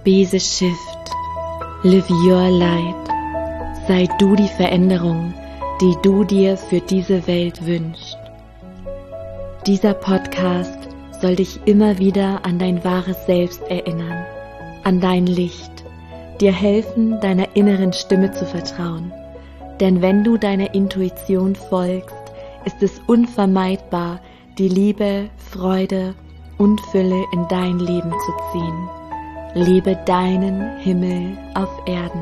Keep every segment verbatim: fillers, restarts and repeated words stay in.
Be the shift. Live your light. Sei du die Veränderung, die du dir für diese Welt wünschst. Dieser Podcast soll dich immer wieder an dein wahres Selbst erinnern, an dein Licht, dir helfen, deiner inneren Stimme zu vertrauen. Denn wenn du deiner Intuition folgst, ist es unvermeidbar, die Liebe, Freude und Fülle in dein Leben zu ziehen. Lebe deinen Himmel auf Erden.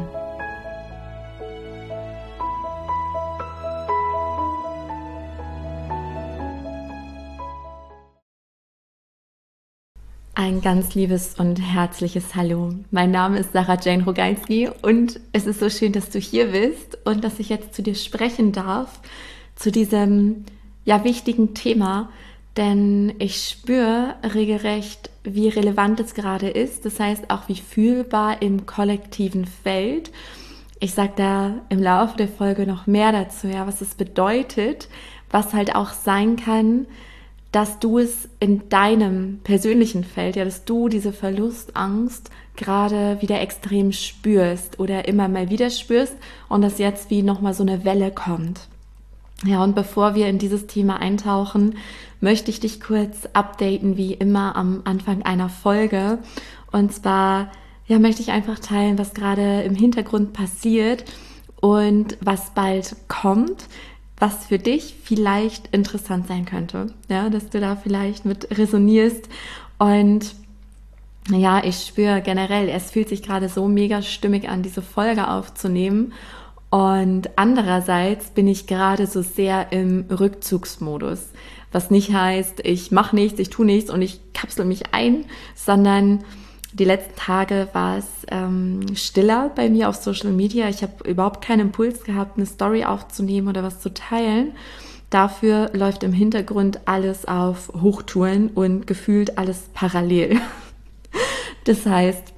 Ein ganz liebes und herzliches Hallo. Mein Name ist Sarah Jane Rogalski und es ist so schön, dass du hier bist und dass ich jetzt zu dir sprechen darf, zu diesem ja wichtigen Thema, denn ich spüre regelrecht, wie relevant es gerade ist, das heißt auch wie fühlbar im kollektiven Feld. Ich sage da im Laufe der Folge noch mehr dazu, ja, was es bedeutet, was halt auch sein kann, dass du es in deinem persönlichen Feld, ja, dass du diese Verlustangst gerade wieder extrem spürst oder immer mal wieder spürst und dass jetzt wie nochmal so eine Welle kommt. Ja, und bevor wir in dieses Thema eintauchen, möchte ich dich kurz updaten, wie immer am Anfang einer Folge. Und zwar, ja, möchte ich einfach teilen, was gerade im Hintergrund passiert und was bald kommt, was für dich vielleicht interessant sein könnte, ja, dass du da vielleicht mit resonierst. Und ja, ich spüre generell, es fühlt sich gerade so mega stimmig an, diese Folge aufzunehmen. Und andererseits bin ich gerade so sehr im Rückzugsmodus, was nicht heißt, ich mache nichts, ich tue nichts und ich kapsel mich ein, sondern die letzten Tage war es ähm, stiller bei mir auf Social Media. Ich habe überhaupt keinen Impuls gehabt, eine Story aufzunehmen oder was zu teilen. Dafür läuft im Hintergrund alles auf Hochtouren und gefühlt alles parallel. Das heißt,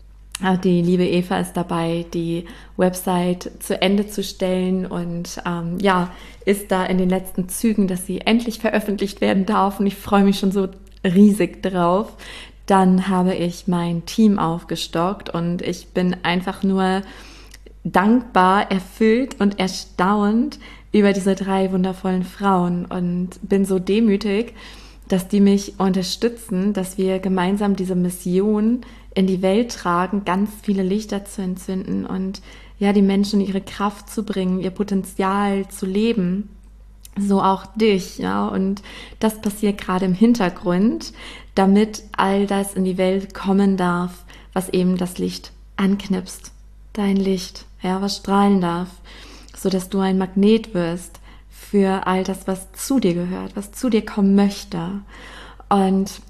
die liebe Eva ist dabei, die Website zu Ende zu stellen und ähm, ja, ist da in den letzten Zügen, dass sie endlich veröffentlicht werden darf und ich freue mich schon so riesig drauf. Dann habe ich mein Team aufgestockt und ich bin einfach nur dankbar, erfüllt und erstaunt über diese drei wundervollen Frauen und bin so demütig, dass die mich unterstützen, dass wir gemeinsam diese Mission in die Welt tragen, ganz viele Lichter zu entzünden und ja, die Menschen ihre Kraft zu bringen, ihr Potenzial zu leben, so auch dich, ja, und das passiert gerade im Hintergrund, damit all das in die Welt kommen darf, was eben das Licht anknipst, dein Licht, ja, was strahlen darf, so dass du ein Magnet wirst für all das, was zu dir gehört, was zu dir kommen möchte. Und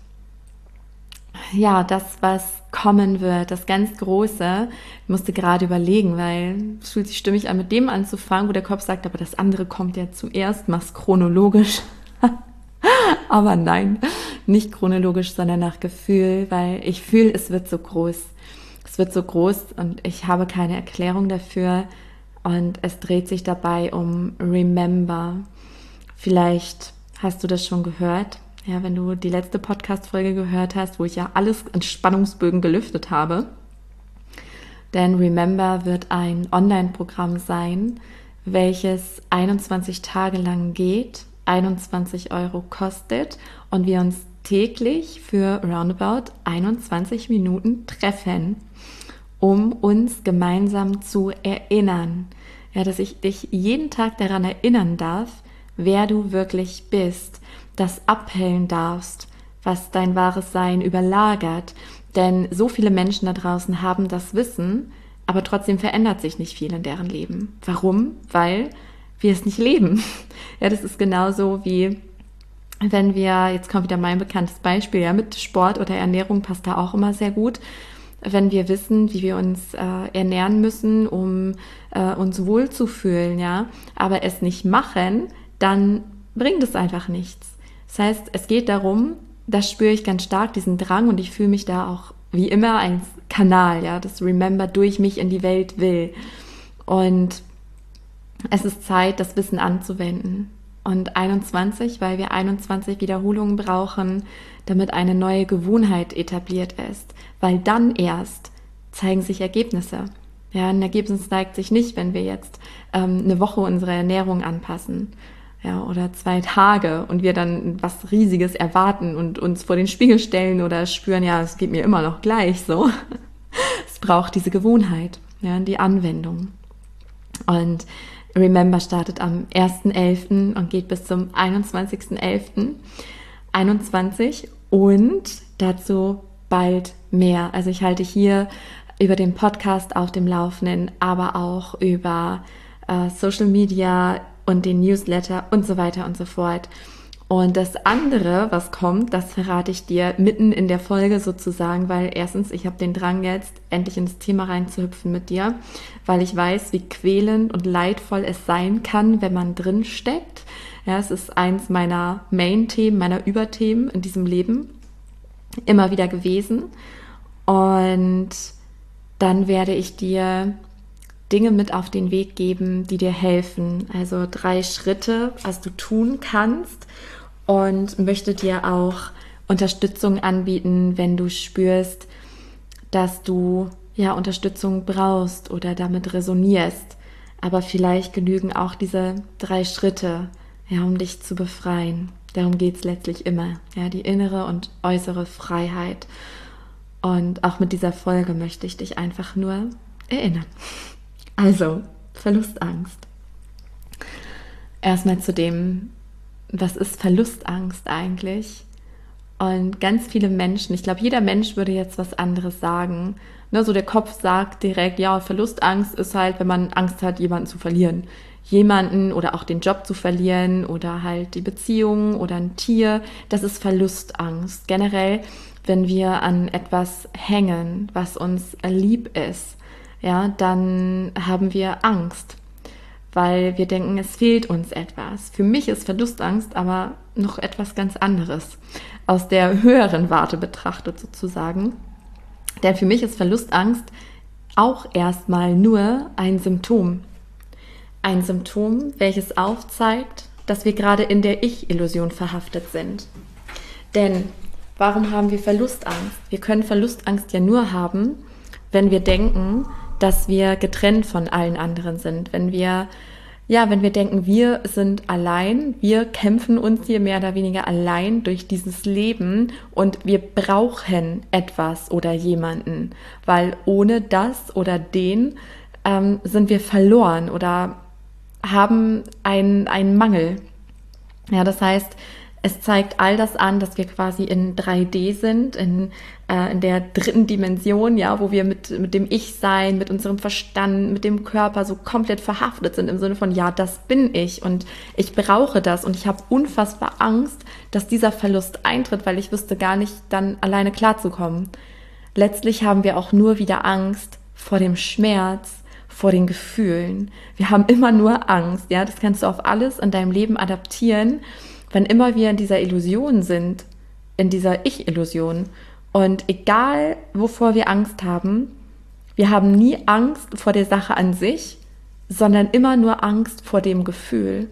ja, das, was kommen wird, das ganz Große, ich musste gerade überlegen, weil es fühlt sich stimmig an, mit dem anzufangen, wo der Kopf sagt, aber das andere kommt ja zuerst, mach's chronologisch. Aber nein, nicht chronologisch, sondern nach Gefühl, weil ich fühle, es wird so groß. Es wird so groß und ich habe keine Erklärung dafür und es dreht sich dabei um Remember. Vielleicht hast du das schon gehört. Ja, wenn du die letzte Podcast-Folge gehört hast, wo ich ja alles in Spannungsbögen gelüftet habe. Denn Remember wird ein Online-Programm sein, welches einundzwanzig Tage lang geht, einundzwanzig Euro kostet und wir uns täglich für roundabout einundzwanzig Minuten treffen, um uns gemeinsam zu erinnern. Ja, dass ich dich jeden Tag daran erinnern darf, wer du wirklich bist, das abhellen darfst, was dein wahres Sein überlagert. Denn so viele Menschen da draußen haben das Wissen, aber trotzdem verändert sich nicht viel in deren Leben. Warum? Weil wir es nicht leben. Ja, das ist genauso wie wenn wir, jetzt kommt wieder mein bekanntes Beispiel, ja, mit Sport oder Ernährung passt da auch immer sehr gut. Wenn wir wissen, wie wir uns äh, ernähren müssen, um äh, uns wohlzufühlen, ja, aber es nicht machen, dann bringt es einfach nichts. Das heißt, es geht darum, das spüre ich ganz stark, diesen Drang und ich fühle mich da auch wie immer als Kanal, ja, das Remember durch mich in die Welt will. Und es ist Zeit, das Wissen anzuwenden. Und einundzwanzig, weil wir einundzwanzig Wiederholungen brauchen, damit eine neue Gewohnheit etabliert ist. Weil dann erst zeigen sich Ergebnisse. Ja, ein Ergebnis zeigt sich nicht, wenn wir jetzt ähm, eine Woche unsere Ernährung anpassen, ja, oder zwei Tage und wir dann was Riesiges erwarten und uns vor den Spiegel stellen oder spüren, ja, es geht mir immer noch gleich so. Es braucht diese Gewohnheit, ja, die Anwendung. Und Remember startet am ersten elften und geht bis zum einundzwanzigsten elften einundzwanzig und dazu bald mehr. Also ich halte hier über den Podcast auf dem Laufenden, aber auch über äh, Social Media und den Newsletter und so weiter und so fort. Und das andere, was kommt, das verrate ich dir mitten in der Folge sozusagen, weil erstens, ich habe den Drang jetzt, endlich ins Thema reinzuhüpfen mit dir, weil ich weiß, wie quälend und leidvoll es sein kann, wenn man drin steckt. Ja, es ist eins meiner Main-Themen, meiner Überthemen in diesem Leben immer wieder gewesen. Und dann werde ich dir Dinge mit auf den Weg geben, die dir helfen. Also drei Schritte, was du tun kannst, und möchte dir auch Unterstützung anbieten, wenn du spürst, dass du ja Unterstützung brauchst oder damit resonierst. Aber vielleicht genügen auch diese drei Schritte, ja, um dich zu befreien. Darum geht es letztlich immer, ja, die innere und äußere Freiheit. Und auch mit dieser Folge möchte ich dich einfach nur erinnern. Also, Verlustangst. Erstmal zu dem, was ist Verlustangst eigentlich? Und ganz viele Menschen, ich glaube, jeder Mensch würde jetzt was anderes sagen. Ne, so der Kopf sagt direkt, ja, Verlustangst ist halt, wenn man Angst hat, jemanden zu verlieren. Jemanden oder auch den Job zu verlieren oder halt die Beziehung oder ein Tier. Das ist Verlustangst. Generell, wenn wir an etwas hängen, was uns lieb ist, ja, dann haben wir Angst, weil wir denken, es fehlt uns etwas. Für mich ist Verlustangst aber noch etwas ganz anderes, aus der höheren Warte betrachtet sozusagen. Denn für mich ist Verlustangst auch erstmal nur ein Symptom. Ein Symptom, welches aufzeigt, dass wir gerade in der Ich-Illusion verhaftet sind. Denn warum haben wir Verlustangst? Wir können Verlustangst ja nur haben, wenn wir denken, dass wir getrennt von allen anderen sind. Wenn wir, ja, wenn wir denken, wir sind allein, wir kämpfen uns hier mehr oder weniger allein durch dieses Leben und wir brauchen etwas oder jemanden, weil ohne das oder den ähm, sind wir verloren oder haben einen, einen Mangel. Ja, das heißt, es zeigt all das an, dass wir quasi in drei D sind, in, äh, in der dritten Dimension, ja, wo wir mit, mit dem Ich-Sein, mit unserem Verstand, mit dem Körper so komplett verhaftet sind im Sinne von, ja, das bin ich und ich brauche das und ich habe unfassbar Angst, dass dieser Verlust eintritt, weil ich wüsste gar nicht, dann alleine klarzukommen. Letztlich haben wir auch nur wieder Angst vor dem Schmerz, vor den Gefühlen. Wir haben immer nur Angst, ja, das kannst du auf alles in deinem Leben adaptieren, wenn immer wir in dieser Illusion sind, in dieser Ich-Illusion. Und egal, wovor wir Angst haben, wir haben nie Angst vor der Sache an sich, sondern immer nur Angst vor dem Gefühl.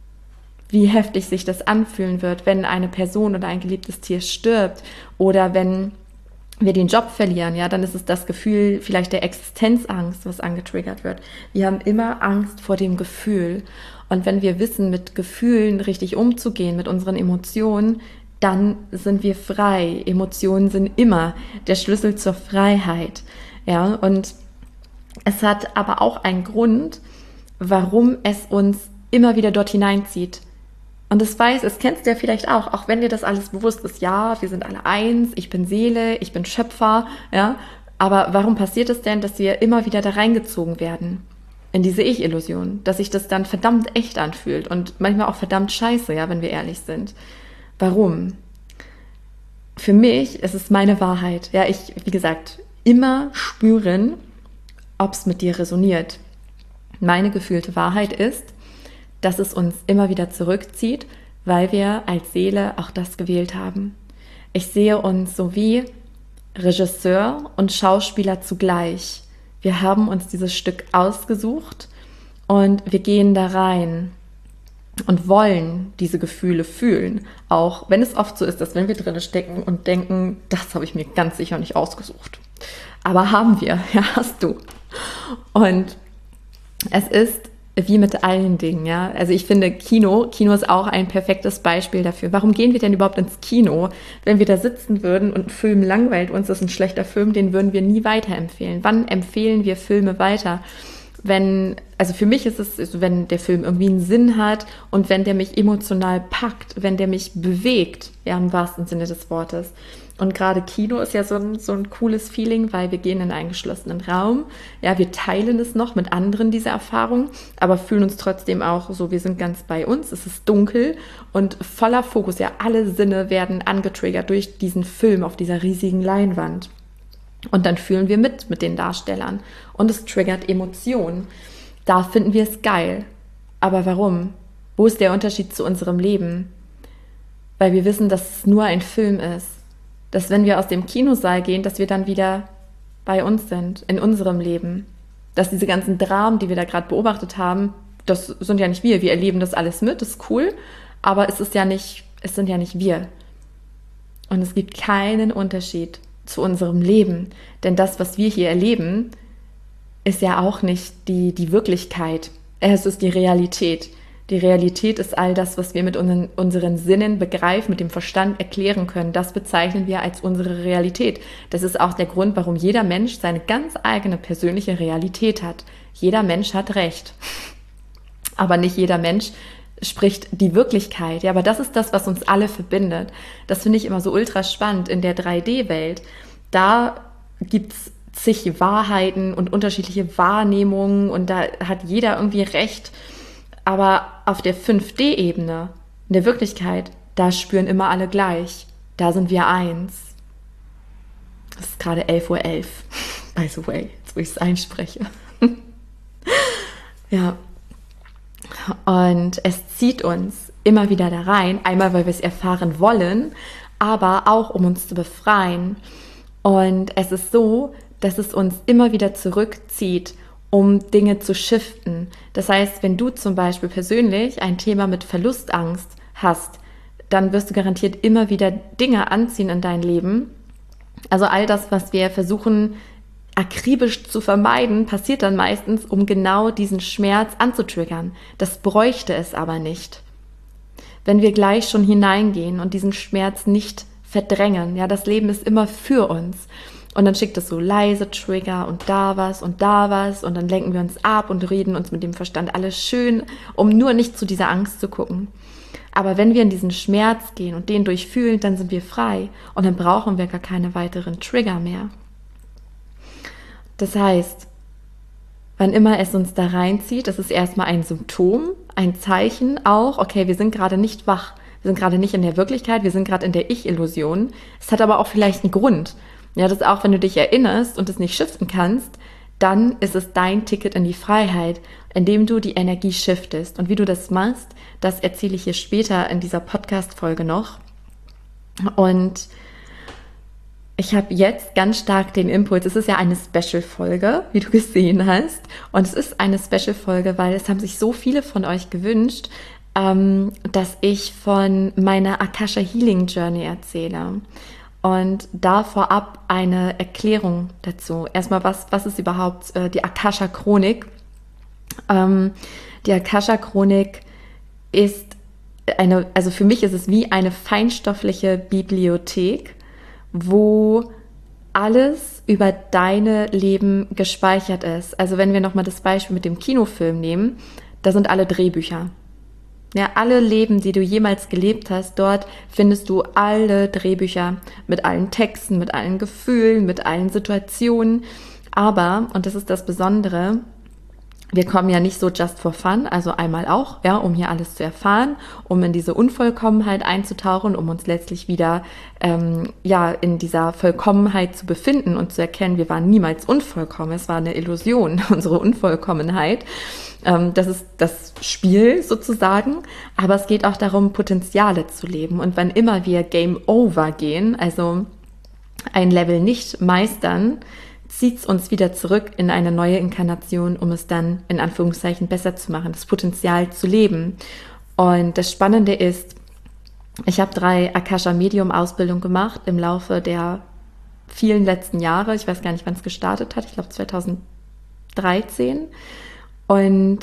Wie heftig sich das anfühlen wird, wenn eine Person oder ein geliebtes Tier stirbt oder wenn wir den Job verlieren, ja, dann ist es das Gefühl vielleicht der Existenzangst, was angetriggert wird. Wir haben immer Angst vor dem Gefühl. Und wenn wir wissen, mit Gefühlen richtig umzugehen, mit unseren Emotionen, dann sind wir frei. Emotionen sind immer der Schlüssel zur Freiheit. Ja, und es hat aber auch einen Grund, warum es uns immer wieder dort hineinzieht. Und das weiß, es kennst du ja vielleicht auch, auch wenn dir das alles bewusst ist, ja, wir sind alle eins, ich bin Seele, ich bin Schöpfer, ja, aber warum passiert es denn, dass wir immer wieder da reingezogen werden? In diese Ich-Illusion, dass sich das dann verdammt echt anfühlt und manchmal auch verdammt scheiße, ja, wenn wir ehrlich sind. Warum? Für mich ist es meine Wahrheit. Ja, ich, wie gesagt, immer spüren, ob es mit dir resoniert. Meine gefühlte Wahrheit ist, dass es uns immer wieder zurückzieht, weil wir als Seele auch das gewählt haben. Ich sehe uns so wie Regisseur und Schauspieler zugleich. Wir haben uns dieses Stück ausgesucht und wir gehen da rein und wollen diese Gefühle fühlen. Auch wenn es oft so ist, dass wenn wir drin stecken und denken, das habe ich mir ganz sicher nicht ausgesucht. Aber haben wir, ja, hast du. Und es ist wie mit allen Dingen, ja. Also ich finde Kino, Kino ist auch ein perfektes Beispiel dafür. Warum gehen wir denn überhaupt ins Kino? Wenn wir da sitzen würden und ein Film langweilt uns, das ist ein schlechter Film, den würden wir nie weiterempfehlen. Wann empfehlen wir Filme weiter? Wenn, also für mich ist es, wenn der Film irgendwie einen Sinn hat und wenn der mich emotional packt, wenn der mich bewegt, ja, im wahrsten Sinne des Wortes. Und gerade Kino ist ja so ein, so ein cooles Feeling, weil wir gehen in einen geschlossenen Raum. Ja, wir teilen es noch mit anderen, diese Erfahrung, aber fühlen uns trotzdem auch so, wir sind ganz bei uns. Es ist dunkel und voller Fokus. Ja, alle Sinne werden angetriggert durch diesen Film auf dieser riesigen Leinwand. Und dann fühlen wir mit mit den Darstellern. Und es triggert Emotionen. Da finden wir es geil. Aber warum? Wo ist der Unterschied zu unserem Leben? Weil wir wissen, dass es nur ein Film ist. Dass wenn wir aus dem Kinosaal gehen, dass wir dann wieder bei uns sind, in unserem Leben. Dass diese ganzen Dramen, die wir da gerade beobachtet haben, das sind ja nicht wir. Wir erleben das alles mit, das ist cool. Aber es ist ja nicht, es sind ja nicht wir. Und es gibt keinen Unterschied zu unserem Leben. Denn das, was wir hier erleben, ist ja auch nicht die, die Wirklichkeit. Es ist die Realität. Die Realität ist all das, was wir mit unseren, unseren Sinnen begreifen, mit dem Verstand erklären können. Das bezeichnen wir als unsere Realität. Das ist auch der Grund, warum jeder Mensch seine ganz eigene persönliche Realität hat. Jeder Mensch hat Recht. Aber nicht jeder Mensch spricht die Wirklichkeit. Ja, aber das ist das, was uns alle verbindet. Das finde ich immer so ultra spannend in der drei D-Welt. Da gibt es zig Wahrheiten und unterschiedliche Wahrnehmungen und da hat jeder irgendwie Recht. Aber auf der fünf D-Ebene, in der Wirklichkeit, da spüren immer alle gleich. Da sind wir eins. Es ist gerade elf Uhr elf, by the way, jetzt wo ich es einspreche. Ja. Und es zieht uns immer wieder da rein, einmal, weil wir es erfahren wollen, aber auch, um uns zu befreien. Und es ist so, dass es uns immer wieder zurückzieht, um Dinge zu shiften. Das heißt, wenn du zum Beispiel persönlich ein Thema mit Verlustangst hast, dann wirst du garantiert immer wieder Dinge anziehen in dein Leben. Also all das, was wir versuchen akribisch zu vermeiden, passiert dann meistens, um genau diesen Schmerz anzutriggern. Das bräuchte es aber nicht. Wenn wir gleich schon hineingehen und diesen Schmerz nicht verdrängen, ja, das Leben ist immer für uns. Und dann schickt es so leise Trigger und da was und da was und dann lenken wir uns ab und reden uns mit dem Verstand alles schön, um nur nicht zu dieser Angst zu gucken. Aber wenn wir in diesen Schmerz gehen und den durchfühlen, dann sind wir frei und dann brauchen wir gar keine weiteren Trigger mehr. Das heißt, wann immer es uns da reinzieht, das ist erstmal ein Symptom, ein Zeichen auch, okay, wir sind gerade nicht wach, wir sind gerade nicht in der Wirklichkeit, wir sind gerade in der Ich-Illusion. Es hat aber auch vielleicht einen Grund. Ja, das ist auch, wenn du dich erinnerst und es nicht shiften kannst, dann ist es dein Ticket in die Freiheit, indem du die Energie shiftest. Und wie du das machst, das erzähle ich hier später in dieser Podcast-Folge noch. Und ich habe jetzt ganz stark den Impuls, es ist ja eine Special-Folge, wie du gesehen hast. Und es ist eine Special-Folge, weil es haben sich so viele von euch gewünscht, ähm, dass ich von meiner Akasha Healing Journey erzähle. Und da vorab eine Erklärung dazu. Erstmal, was, was ist überhaupt äh, die Akasha-Chronik? Ähm, die Akasha-Chronik ist eine, also für mich ist es wie eine feinstoffliche Bibliothek, wo alles über deine Leben gespeichert ist. Also wenn wir nochmal das Beispiel mit dem Kinofilm nehmen, da sind alle Drehbücher. Ja, alle Leben, die du jemals gelebt hast, dort findest du alle Drehbücher mit allen Texten, mit allen Gefühlen, mit allen Situationen. Aber, und das ist das Besondere, wir kommen ja nicht so just for fun, also einmal auch, ja, um hier alles zu erfahren, um in diese Unvollkommenheit einzutauchen, um uns letztlich wieder ähm, ja in dieser Vollkommenheit zu befinden und zu erkennen, wir waren niemals unvollkommen, es war eine Illusion, unsere Unvollkommenheit. Ähm, das ist das Spiel sozusagen, aber es geht auch darum, Potenziale zu leben. Und wann immer wir Game Over gehen, also ein Level nicht meistern, zieht es uns wieder zurück in eine neue Inkarnation, um es dann in Anführungszeichen besser zu machen, das Potenzial zu leben. Und das Spannende ist, ich habe drei Akasha Medium Ausbildung gemacht im Laufe der vielen letzten Jahre. Ich weiß gar nicht, wann es gestartet hat. Ich glaube zweitausenddreizehn. Und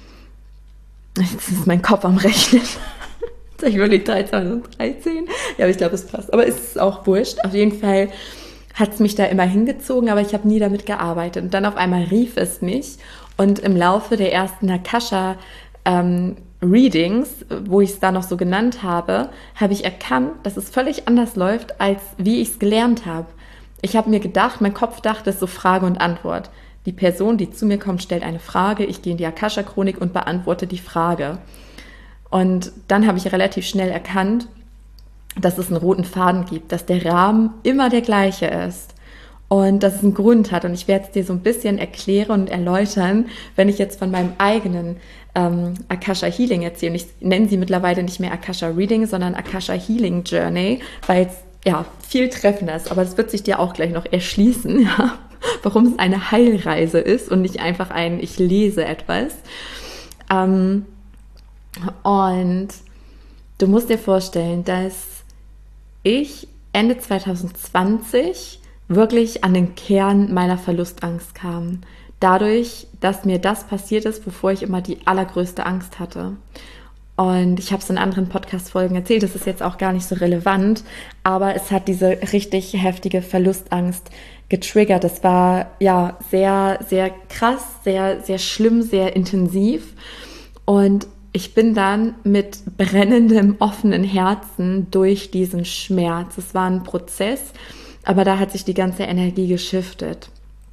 jetzt ist mein Kopf am Rechnen. Ich wirklich zweitausenddreizehn. Ja, aber ich glaube, es passt. Aber es ist auch wurscht. Auf jeden Fall hat es mich da immer hingezogen, aber ich habe nie damit gearbeitet. Und dann auf einmal rief es mich. Und im Laufe der ersten Akasha ähm, Readings, wo ich es da noch so genannt habe, habe ich erkannt, dass es völlig anders läuft, als wie ich es gelernt habe. Ich habe mir gedacht, mein Kopf dachte, es ist so Frage und Antwort. Die Person, die zu mir kommt, stellt eine Frage, ich gehe in die Akasha-Chronik und beantworte die Frage. Und dann habe ich relativ schnell erkannt, dass es einen roten Faden gibt, dass der Rahmen immer der gleiche ist und dass es einen Grund hat. Und ich werde es dir so ein bisschen erklären und erläutern, wenn ich jetzt von meinem eigenen ähm, Akasha Healing erzähle. Ich nenne sie mittlerweile nicht mehr Akasha Reading, sondern Akasha Healing Journey, weil es ja viel treffender ist. Aber das wird sich dir auch gleich noch erschließen, ja, warum es eine Heilreise ist und nicht einfach ein ich lese etwas. Ähm, und du musst dir vorstellen, dass ich Ende zwanzig zwanzig wirklich an den Kern meiner Verlustangst kam. Dadurch, dass mir das passiert ist, wovor ich immer die allergrößte Angst hatte. Und ich habe es in anderen Podcast-Folgen erzählt, das ist jetzt auch gar nicht so relevant, aber es hat diese richtig heftige Verlustangst getriggert. Das war ja sehr, sehr krass, sehr, sehr schlimm, sehr intensiv. Und ich bin dann mit brennendem, offenen Herzen durch diesen Schmerz. Es war ein Prozess, aber da hat sich die ganze Energie geschiftet.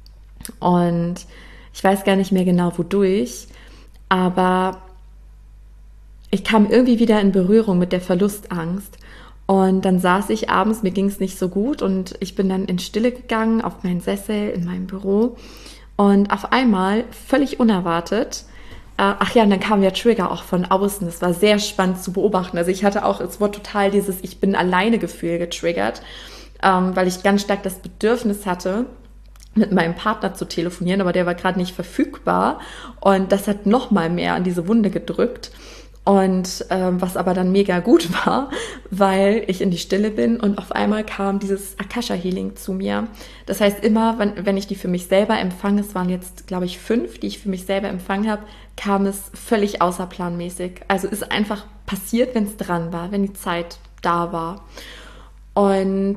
Und ich weiß gar nicht mehr genau, wodurch, aber ich kam irgendwie wieder in Berührung mit der Verlustangst. Und dann saß ich abends, mir ging es nicht so gut und ich bin dann in Stille gegangen auf meinen Sessel in meinem Büro. Und auf einmal, völlig unerwartet, ach ja, und dann kam der Trigger auch von außen. Das war sehr spannend zu beobachten. Also ich hatte auch, es wurde total dieses Ich bin alleine Gefühl getriggert, ähm, weil ich ganz stark das Bedürfnis hatte, mit meinem Partner zu telefonieren, aber der war gerade nicht verfügbar. Und das hat noch mal mehr an diese Wunde gedrückt. Und ähm, was aber dann mega gut war, weil ich in die Stille bin und auf einmal kam dieses Akasha-Healing zu mir. Das heißt, immer, wenn, wenn ich die für mich selber empfange, es waren jetzt, glaube ich, fünf, die ich für mich selber empfangen habe, kam es völlig außerplanmäßig. Also ist einfach passiert, wenn es dran war, wenn die Zeit da war. Und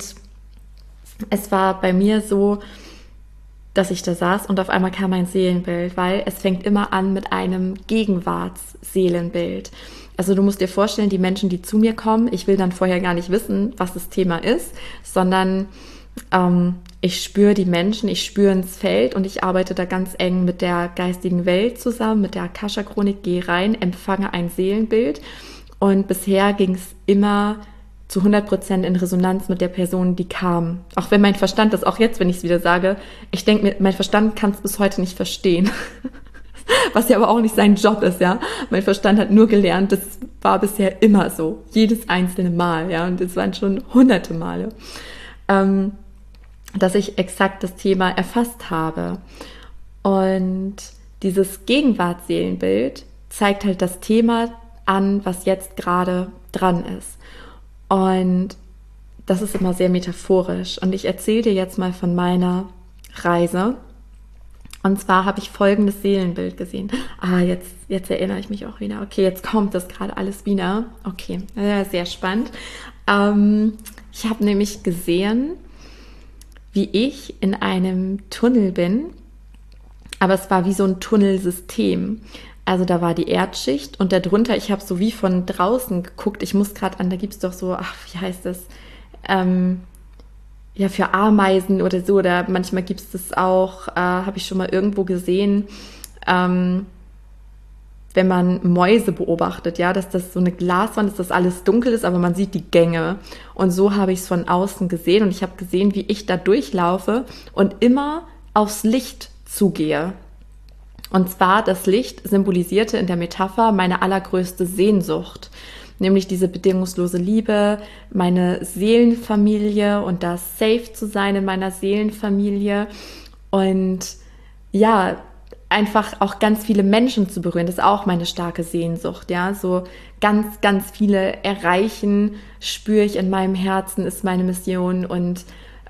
es war bei mir so, dass ich da saß und auf einmal kam ein Seelenbild, weil es fängt immer an mit einem Gegenwartsseelenbild. Also du musst dir vorstellen, die Menschen, die zu mir kommen, ich will dann vorher gar nicht wissen, was das Thema ist, sondern ähm, ich spüre die Menschen, ich spüre ins Feld und ich arbeite da ganz eng mit der geistigen Welt zusammen, mit der Akasha-Chronik, gehe rein, empfange ein Seelenbild und bisher ging es immer zu hundert Prozent in Resonanz mit der Person, die kam. Auch wenn mein Verstand das, auch jetzt, wenn ich es wieder sage, ich denke mir, mein Verstand kann es bis heute nicht verstehen. Was ja aber auch nicht sein Job ist, ja. Mein Verstand hat nur gelernt, das war bisher immer so. Jedes einzelne Mal, ja. Und es waren schon hunderte Male. Ähm, dass ich exakt das Thema erfasst habe. Und dieses Gegenwartsseelenbild zeigt halt das Thema an, was jetzt gerade dran ist. Und das ist immer sehr metaphorisch. Und ich erzähle dir jetzt mal von meiner Reise. Und zwar habe ich folgendes Seelenbild gesehen. Ah, jetzt, jetzt erinnere ich mich auch wieder. Okay, jetzt kommt das gerade alles wieder. Okay, ja, sehr spannend. Ähm, ich habe nämlich gesehen, wie ich in einem Tunnel bin. Aber es war wie so ein Tunnelsystem. Also da war die Erdschicht und darunter, ich habe so wie von draußen geguckt, ich muss gerade an, da gibt es doch so, ach, wie heißt das, ähm, ja, für Ameisen oder so, oder manchmal gibt es das auch, äh, habe ich schon mal irgendwo gesehen, ähm, wenn man Mäuse beobachtet, ja, dass das so eine Glaswand ist, dass alles dunkel ist, aber man sieht die Gänge. Und so habe ich es von außen gesehen und ich habe gesehen, wie ich da durchlaufe und immer aufs Licht zugehe. Und zwar, das Licht symbolisierte in der Metapher meine allergrößte Sehnsucht, nämlich diese bedingungslose Liebe, meine Seelenfamilie und das safe zu sein in meiner Seelenfamilie und ja, einfach auch ganz viele Menschen zu berühren, das ist auch meine starke Sehnsucht, ja, so ganz, ganz viele erreichen, spüre ich in meinem Herzen, ist meine Mission und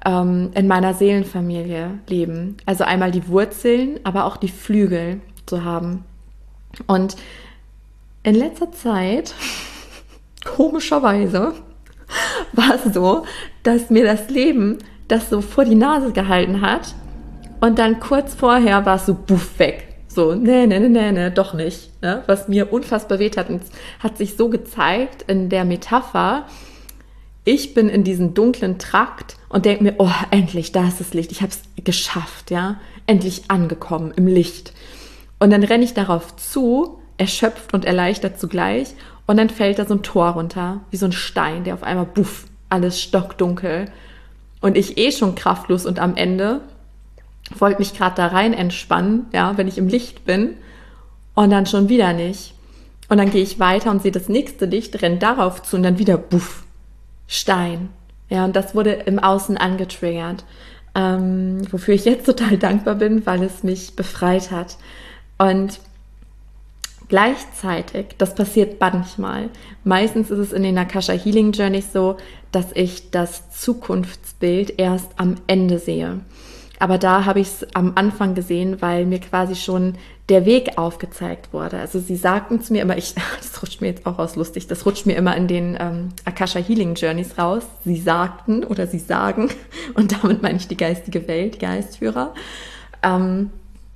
ähm, in meiner Seelenfamilie leben. Also einmal die Wurzeln, aber auch die Flügel zu haben. Und in letzter Zeit, komischerweise, war es so, dass mir das Leben das so vor die Nase gehalten hat und dann kurz vorher war es so buff weg. So, nee, nee, nee, nee, nee, doch nicht. Ne? Was mir unfassbar weht hat, und es hat sich so gezeigt in der Metapher, ich bin in diesem dunklen Trakt und denke mir, oh, endlich, da ist das Licht. Ich habe es geschafft, ja, endlich angekommen im Licht. Und dann renne ich darauf zu, erschöpft und erleichtert zugleich, und dann fällt da so ein Tor runter, wie so ein Stein, der auf einmal, buff, alles stockdunkel. Und ich eh schon kraftlos und am Ende, wollte mich gerade da rein entspannen, ja, wenn ich im Licht bin, und dann schon wieder nicht. Und dann gehe ich weiter und sehe das nächste Licht, renne darauf zu und dann wieder, buff, Stein. Ja, und das wurde im Außen angetriggert, ähm, wofür ich jetzt total dankbar bin, weil es mich befreit hat. Und gleichzeitig, das passiert manchmal, meistens ist es in den Akasha Healing Journeys so, dass ich das Zukunftsbild erst am Ende sehe. Aber da habe ich es am Anfang gesehen, weil mir quasi schon der Weg aufgezeigt wurde. Also sie sagten zu mir immer, ich, das rutscht mir jetzt auch raus, lustig, das rutscht mir immer in den ähm, Akasha Healing Journeys raus. Sie sagten oder sie sagen, und damit meine ich die geistige Welt, die Geistführer, ähm,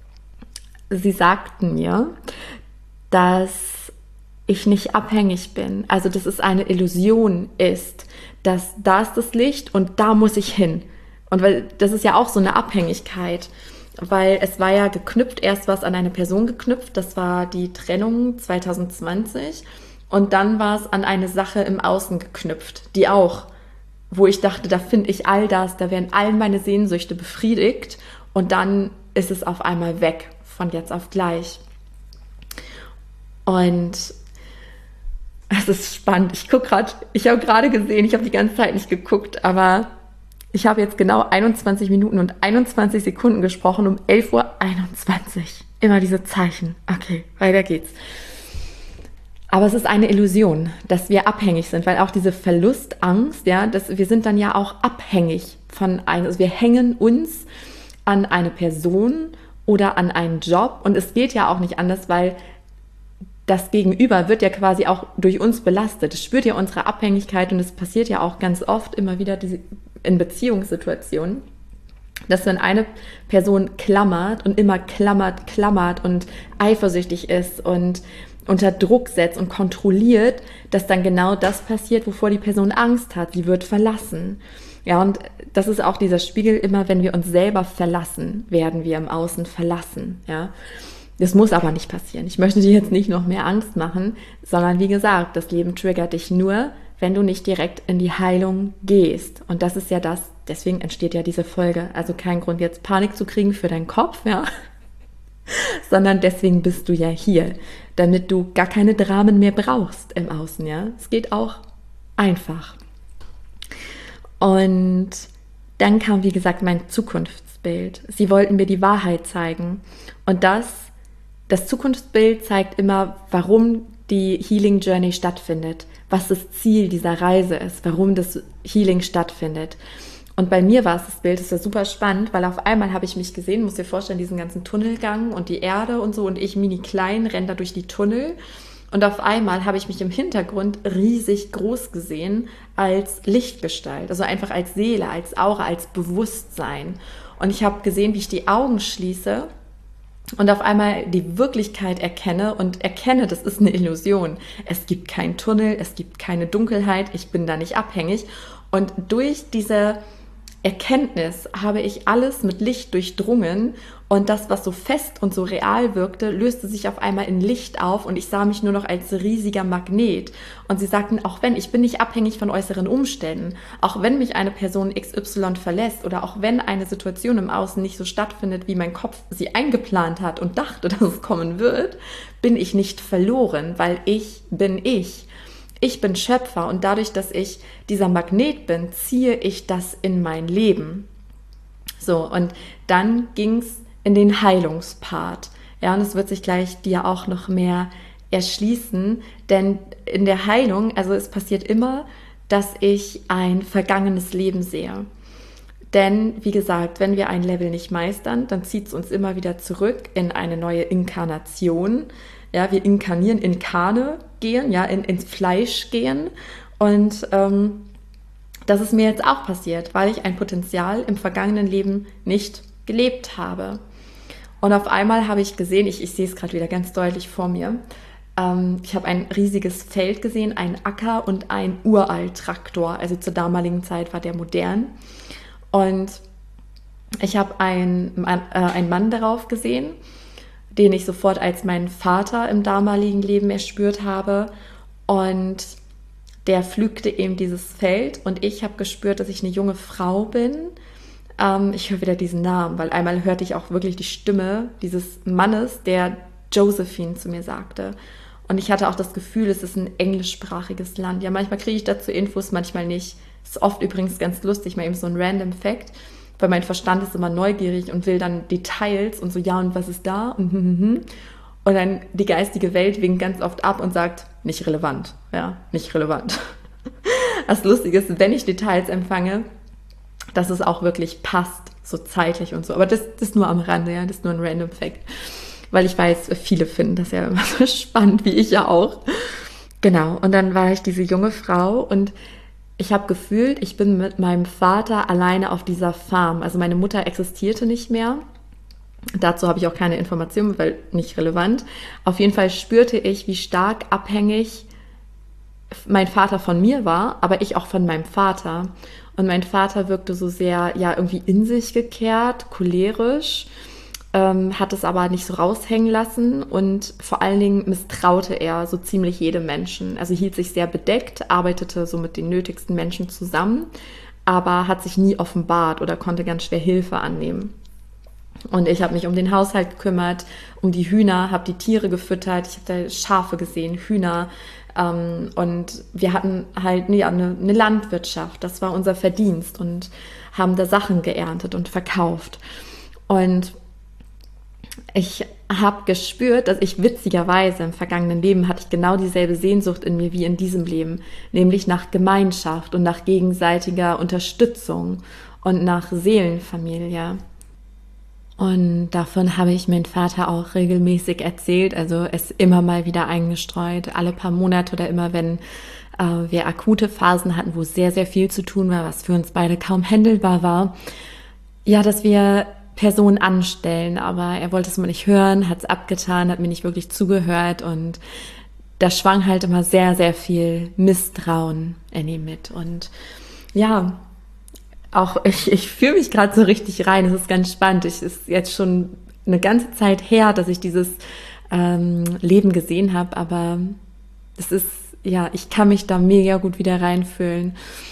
sie sagten mir, dass ich nicht abhängig bin. Also dass es eine Illusion ist, dass da ist das Licht und da muss ich hin. Und weil das ist ja auch so eine Abhängigkeit, weil es war ja geknüpft, erst war es an eine Person geknüpft, das war die Trennung zwanzig zwanzig, und dann war es an eine Sache im Außen geknüpft, die auch, wo ich dachte, da finde ich all das, da werden all meine Sehnsüchte befriedigt und dann ist es auf einmal weg, von jetzt auf gleich. Und es ist spannend, ich gucke gerade, ich habe gerade gesehen, ich habe die ganze Zeit nicht geguckt, aber ich habe jetzt genau einundzwanzig Minuten und einundzwanzig Sekunden gesprochen, um elf Uhr einundzwanzig. Immer diese Zeichen. Okay, weiter geht's. Aber es ist eine Illusion, dass wir abhängig sind, weil auch diese Verlustangst, ja, dass wir sind dann ja auch abhängig von einem, also wir hängen uns an eine Person oder an einen Job, und es geht ja auch nicht anders, weil das Gegenüber wird ja quasi auch durch uns belastet. Es spürt ja unsere Abhängigkeit, und es passiert ja auch ganz oft immer wieder diese, in Beziehungssituationen, dass wenn eine Person klammert und immer klammert, klammert und eifersüchtig ist und unter Druck setzt und kontrolliert, dass dann genau das passiert, wovor die Person Angst hat. Sie wird verlassen. Ja, und das ist auch dieser Spiegel, immer wenn wir uns selber verlassen, werden wir im Außen verlassen, ja. Das muss aber nicht passieren. Ich möchte dir jetzt nicht noch mehr Angst machen, sondern wie gesagt, das Leben triggert dich nur, wenn du nicht direkt in die Heilung gehst. Und das ist ja das, deswegen entsteht ja diese Folge. Also kein Grund, jetzt Panik zu kriegen für deinen Kopf, ja, sondern deswegen bist du ja hier, damit du gar keine Dramen mehr brauchst im Außen, ja. Es geht auch einfach. Und dann kam, wie gesagt, mein Zukunftsbild. Sie wollten mir die Wahrheit zeigen. Und das, das Zukunftsbild zeigt immer, warum die Healing Journey stattfindet, was das Ziel dieser Reise ist, warum das Healing stattfindet. Und bei mir war es das Bild, das war super spannend, weil auf einmal habe ich mich gesehen, muss dir vorstellen, diesen ganzen Tunnelgang und die Erde und so, und ich mini klein, renne da durch die Tunnel, und auf einmal habe ich mich im Hintergrund riesig groß gesehen als Lichtgestalt, also einfach als Seele, als Aura, als Bewusstsein. Und ich habe gesehen, wie ich die Augen schließe und auf einmal die Wirklichkeit erkenne und erkenne, das ist eine Illusion. Es gibt keinen Tunnel, es gibt keine Dunkelheit, ich bin da nicht abhängig. Und durch diese Erkenntnis habe ich alles mit Licht durchdrungen, und das, was so fest und so real wirkte, löste sich auf einmal in Licht auf, und ich sah mich nur noch als riesiger Magnet. Und sie sagten, auch wenn, ich bin nicht abhängig von äußeren Umständen, auch wenn mich eine Person X Y verlässt oder auch wenn eine Situation im Außen nicht so stattfindet, wie mein Kopf sie eingeplant hat und dachte, dass es kommen wird, bin ich nicht verloren, weil ich bin ich. Ich bin Schöpfer, und dadurch, dass ich dieser Magnet bin, ziehe ich das in mein Leben. So, und dann ging es in den Heilungspart. Ja, und es wird sich gleich dir auch noch mehr erschließen, denn in der Heilung, also es passiert immer, dass ich ein vergangenes Leben sehe. Denn, wie gesagt, wenn wir ein Level nicht meistern, dann zieht es uns immer wieder zurück in eine neue Inkarnation. Ja, wir inkarnieren, inkarne gehen, ja, in, ins Fleisch gehen. Und ähm, das ist mir jetzt auch passiert, weil ich ein Potenzial im vergangenen Leben nicht gelebt habe. Und auf einmal habe ich gesehen, ich, ich sehe es gerade wieder ganz deutlich vor mir, ähm, ich habe ein riesiges Feld gesehen, einen Acker und einen Uralt-Traktor. Also zur damaligen Zeit war der modern. Und ich habe einen, äh, einen Mann darauf gesehen, den ich sofort als meinen Vater im damaligen Leben erspürt habe. Und der pflügte eben dieses Feld und ich habe gespürt, dass ich eine junge Frau bin. Ähm, ich höre wieder diesen Namen, weil einmal hörte ich auch wirklich die Stimme dieses Mannes, der Josephine zu mir sagte. Und ich hatte auch das Gefühl, es ist ein englischsprachiges Land. Ja, manchmal kriege ich dazu Infos, manchmal nicht. Ist oft übrigens ganz lustig, mal eben so ein random Fact, weil mein Verstand ist immer neugierig und will dann Details und so, ja, und was ist da? Und, und dann die geistige Welt winkt ganz oft ab und sagt, nicht relevant, ja, nicht relevant. Das Lustige ist, wenn ich Details empfange, dass es auch wirklich passt, so zeitlich und so. Aber das, das ist nur am Rande, ja, das ist nur ein random Fact. Weil ich weiß, viele finden das ja immer so spannend, wie ich ja auch. Genau, und dann war ich diese junge Frau und ich habe gefühlt, ich bin mit meinem Vater alleine auf dieser Farm. Also meine Mutter existierte nicht mehr. Dazu habe ich auch keine Informationen, weil nicht relevant. Auf jeden Fall spürte ich, wie stark abhängig mein Vater von mir war, aber ich auch von meinem Vater. Und mein Vater wirkte so sehr, ja, irgendwie in sich gekehrt, cholerisch, ähm, hat es aber nicht so raushängen lassen und vor allen Dingen misstraute er so ziemlich jedem Menschen. Also hielt sich sehr bedeckt, arbeitete so mit den nötigsten Menschen zusammen, aber hat sich nie offenbart oder konnte ganz schwer Hilfe annehmen. Und ich habe mich um den Haushalt gekümmert, um die Hühner, habe die Tiere gefüttert, ich habe da Schafe gesehen, Hühner, ähm, und wir hatten halt ja, eine, eine Landwirtschaft, das war unser Verdienst und haben da Sachen geerntet und verkauft. Und ich habe gespürt, dass ich witzigerweise im vergangenen Leben hatte ich genau dieselbe Sehnsucht in mir wie in diesem Leben, nämlich nach Gemeinschaft und nach gegenseitiger Unterstützung und nach Seelenfamilie. Und davon habe ich meinen Vater auch regelmäßig erzählt, also es immer mal wieder eingestreut, alle paar Monate oder immer, wenn äh, wir akute Phasen hatten, wo sehr, sehr viel zu tun war, was für uns beide kaum händelbar war. Ja, dass wir Personen anstellen, aber er wollte es mal nicht hören, hat es abgetan, hat mir nicht wirklich zugehört und da schwang halt immer sehr, sehr viel Misstrauen in ihm mit. Und ja, auch ich, ich fühle mich gerade so richtig rein, es ist ganz spannend. Es ist jetzt schon eine ganze Zeit her, dass ich dieses ähm, Leben gesehen habe, aber es ist, ja, ich kann mich da mega gut wieder reinfühlen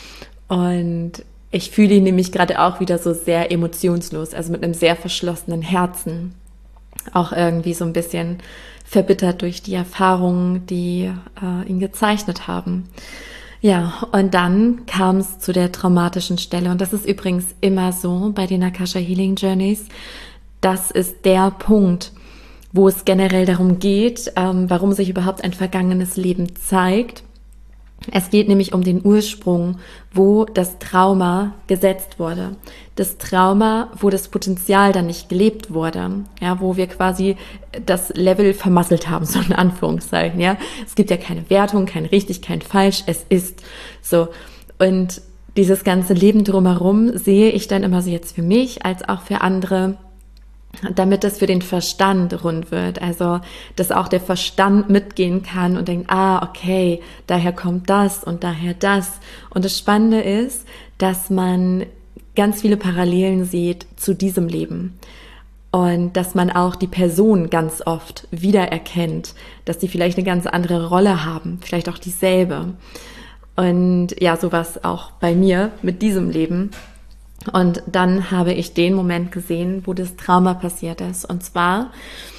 und ich fühle ihn nämlich gerade auch wieder so sehr emotionslos, also mit einem sehr verschlossenen Herzen. Auch irgendwie so ein bisschen verbittert durch die Erfahrungen, die äh, ihn gezeichnet haben. Ja, und dann kam es zu der traumatischen Stelle. Und das ist übrigens immer so bei den Akasha Healing Journeys. Das ist der Punkt, wo es generell darum geht, ähm, warum sich überhaupt ein vergangenes Leben zeigt. Es geht nämlich um den Ursprung, wo das Trauma gesetzt wurde. Das Trauma, wo das Potenzial dann nicht gelebt wurde, ja, wo wir quasi das Level vermasselt haben, so in Anführungszeichen, ja. Es gibt ja keine Wertung, kein richtig, kein falsch, es ist so. Und dieses ganze Leben drumherum sehe ich dann immer so jetzt für mich als auch für andere, damit das für den Verstand rund wird, also dass auch der Verstand mitgehen kann und denkt, ah, okay, daher kommt das und daher das. Und das Spannende ist, dass man ganz viele Parallelen sieht zu diesem Leben und dass man auch die Person ganz oft wiedererkennt, dass die vielleicht eine ganz andere Rolle haben, vielleicht auch dieselbe. Und ja, sowas auch bei mir mit diesem Leben. Und dann habe ich den Moment gesehen, wo das Trauma passiert ist. Und zwar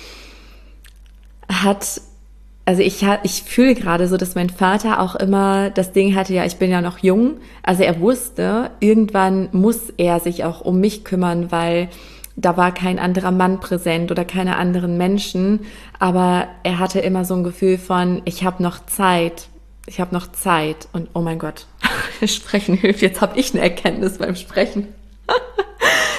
hat, also ich, ich fühle gerade so, dass mein Vater auch immer das Ding hatte, ja, ich bin ja noch jung. Also er wusste, irgendwann muss er sich auch um mich kümmern, weil da war kein anderer Mann präsent oder keine anderen Menschen. Aber er hatte immer so ein Gefühl von, ich habe noch Zeit. Ich habe noch Zeit und oh mein Gott, Sprechen hilft. Jetzt habe ich eine Erkenntnis beim Sprechen.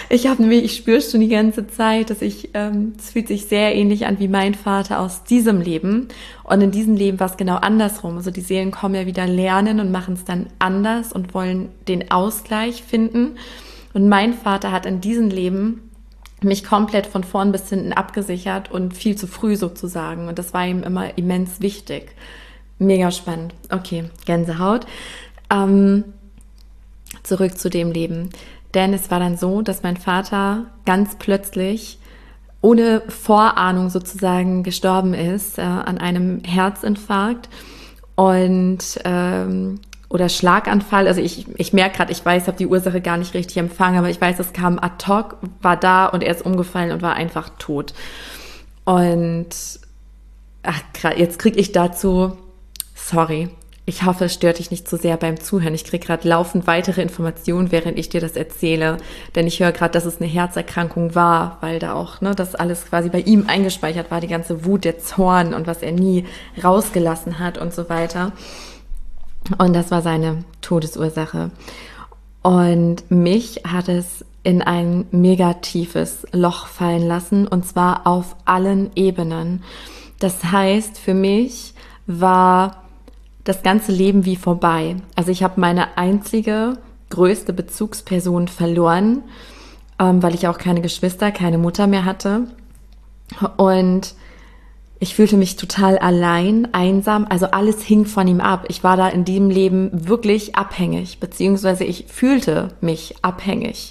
Ich habe nämlich, ich spüre schon die ganze Zeit, dass ich, ähm, es fühlt sich sehr ähnlich an wie mein Vater aus diesem Leben. Und in diesem Leben war es genau andersrum. Also die Seelen kommen ja wieder lernen und machen es dann anders und wollen den Ausgleich finden. Und mein Vater hat in diesem Leben mich komplett von vorn bis hinten abgesichert und viel zu früh sozusagen. Und das war ihm immer immens wichtig. Mega spannend. Okay, Gänsehaut. Ähm, zurück zu dem Leben. Denn es war dann so, dass mein Vater ganz plötzlich ohne Vorahnung sozusagen gestorben ist äh, an einem Herzinfarkt und ähm, oder Schlaganfall. Also ich, ich merke gerade, ich weiß, ich habe die Ursache gar nicht richtig empfangen, aber ich weiß, es kam ad hoc, war da und er ist umgefallen und war einfach tot. Und ach, jetzt kriege ich dazu, sorry, ich hoffe, es stört dich nicht zu sehr beim Zuhören. Ich kriege gerade laufend weitere Informationen, während ich dir das erzähle. Denn ich höre gerade, dass es eine Herzerkrankung war, weil da auch ne, das alles quasi bei ihm eingespeichert war, die ganze Wut, der Zorn und was er nie rausgelassen hat und so weiter. Und das war seine Todesursache. Und mich hat es in ein mega tiefes Loch fallen lassen, und zwar auf allen Ebenen. Das heißt, für mich war das ganze Leben wie vorbei. Also ich habe meine einzige, größte Bezugsperson verloren, ähm, weil ich auch keine Geschwister, keine Mutter mehr hatte. Und ich fühlte mich total allein, einsam, also alles hing von ihm ab. Ich war da in diesem Leben wirklich abhängig, beziehungsweise ich fühlte mich abhängig.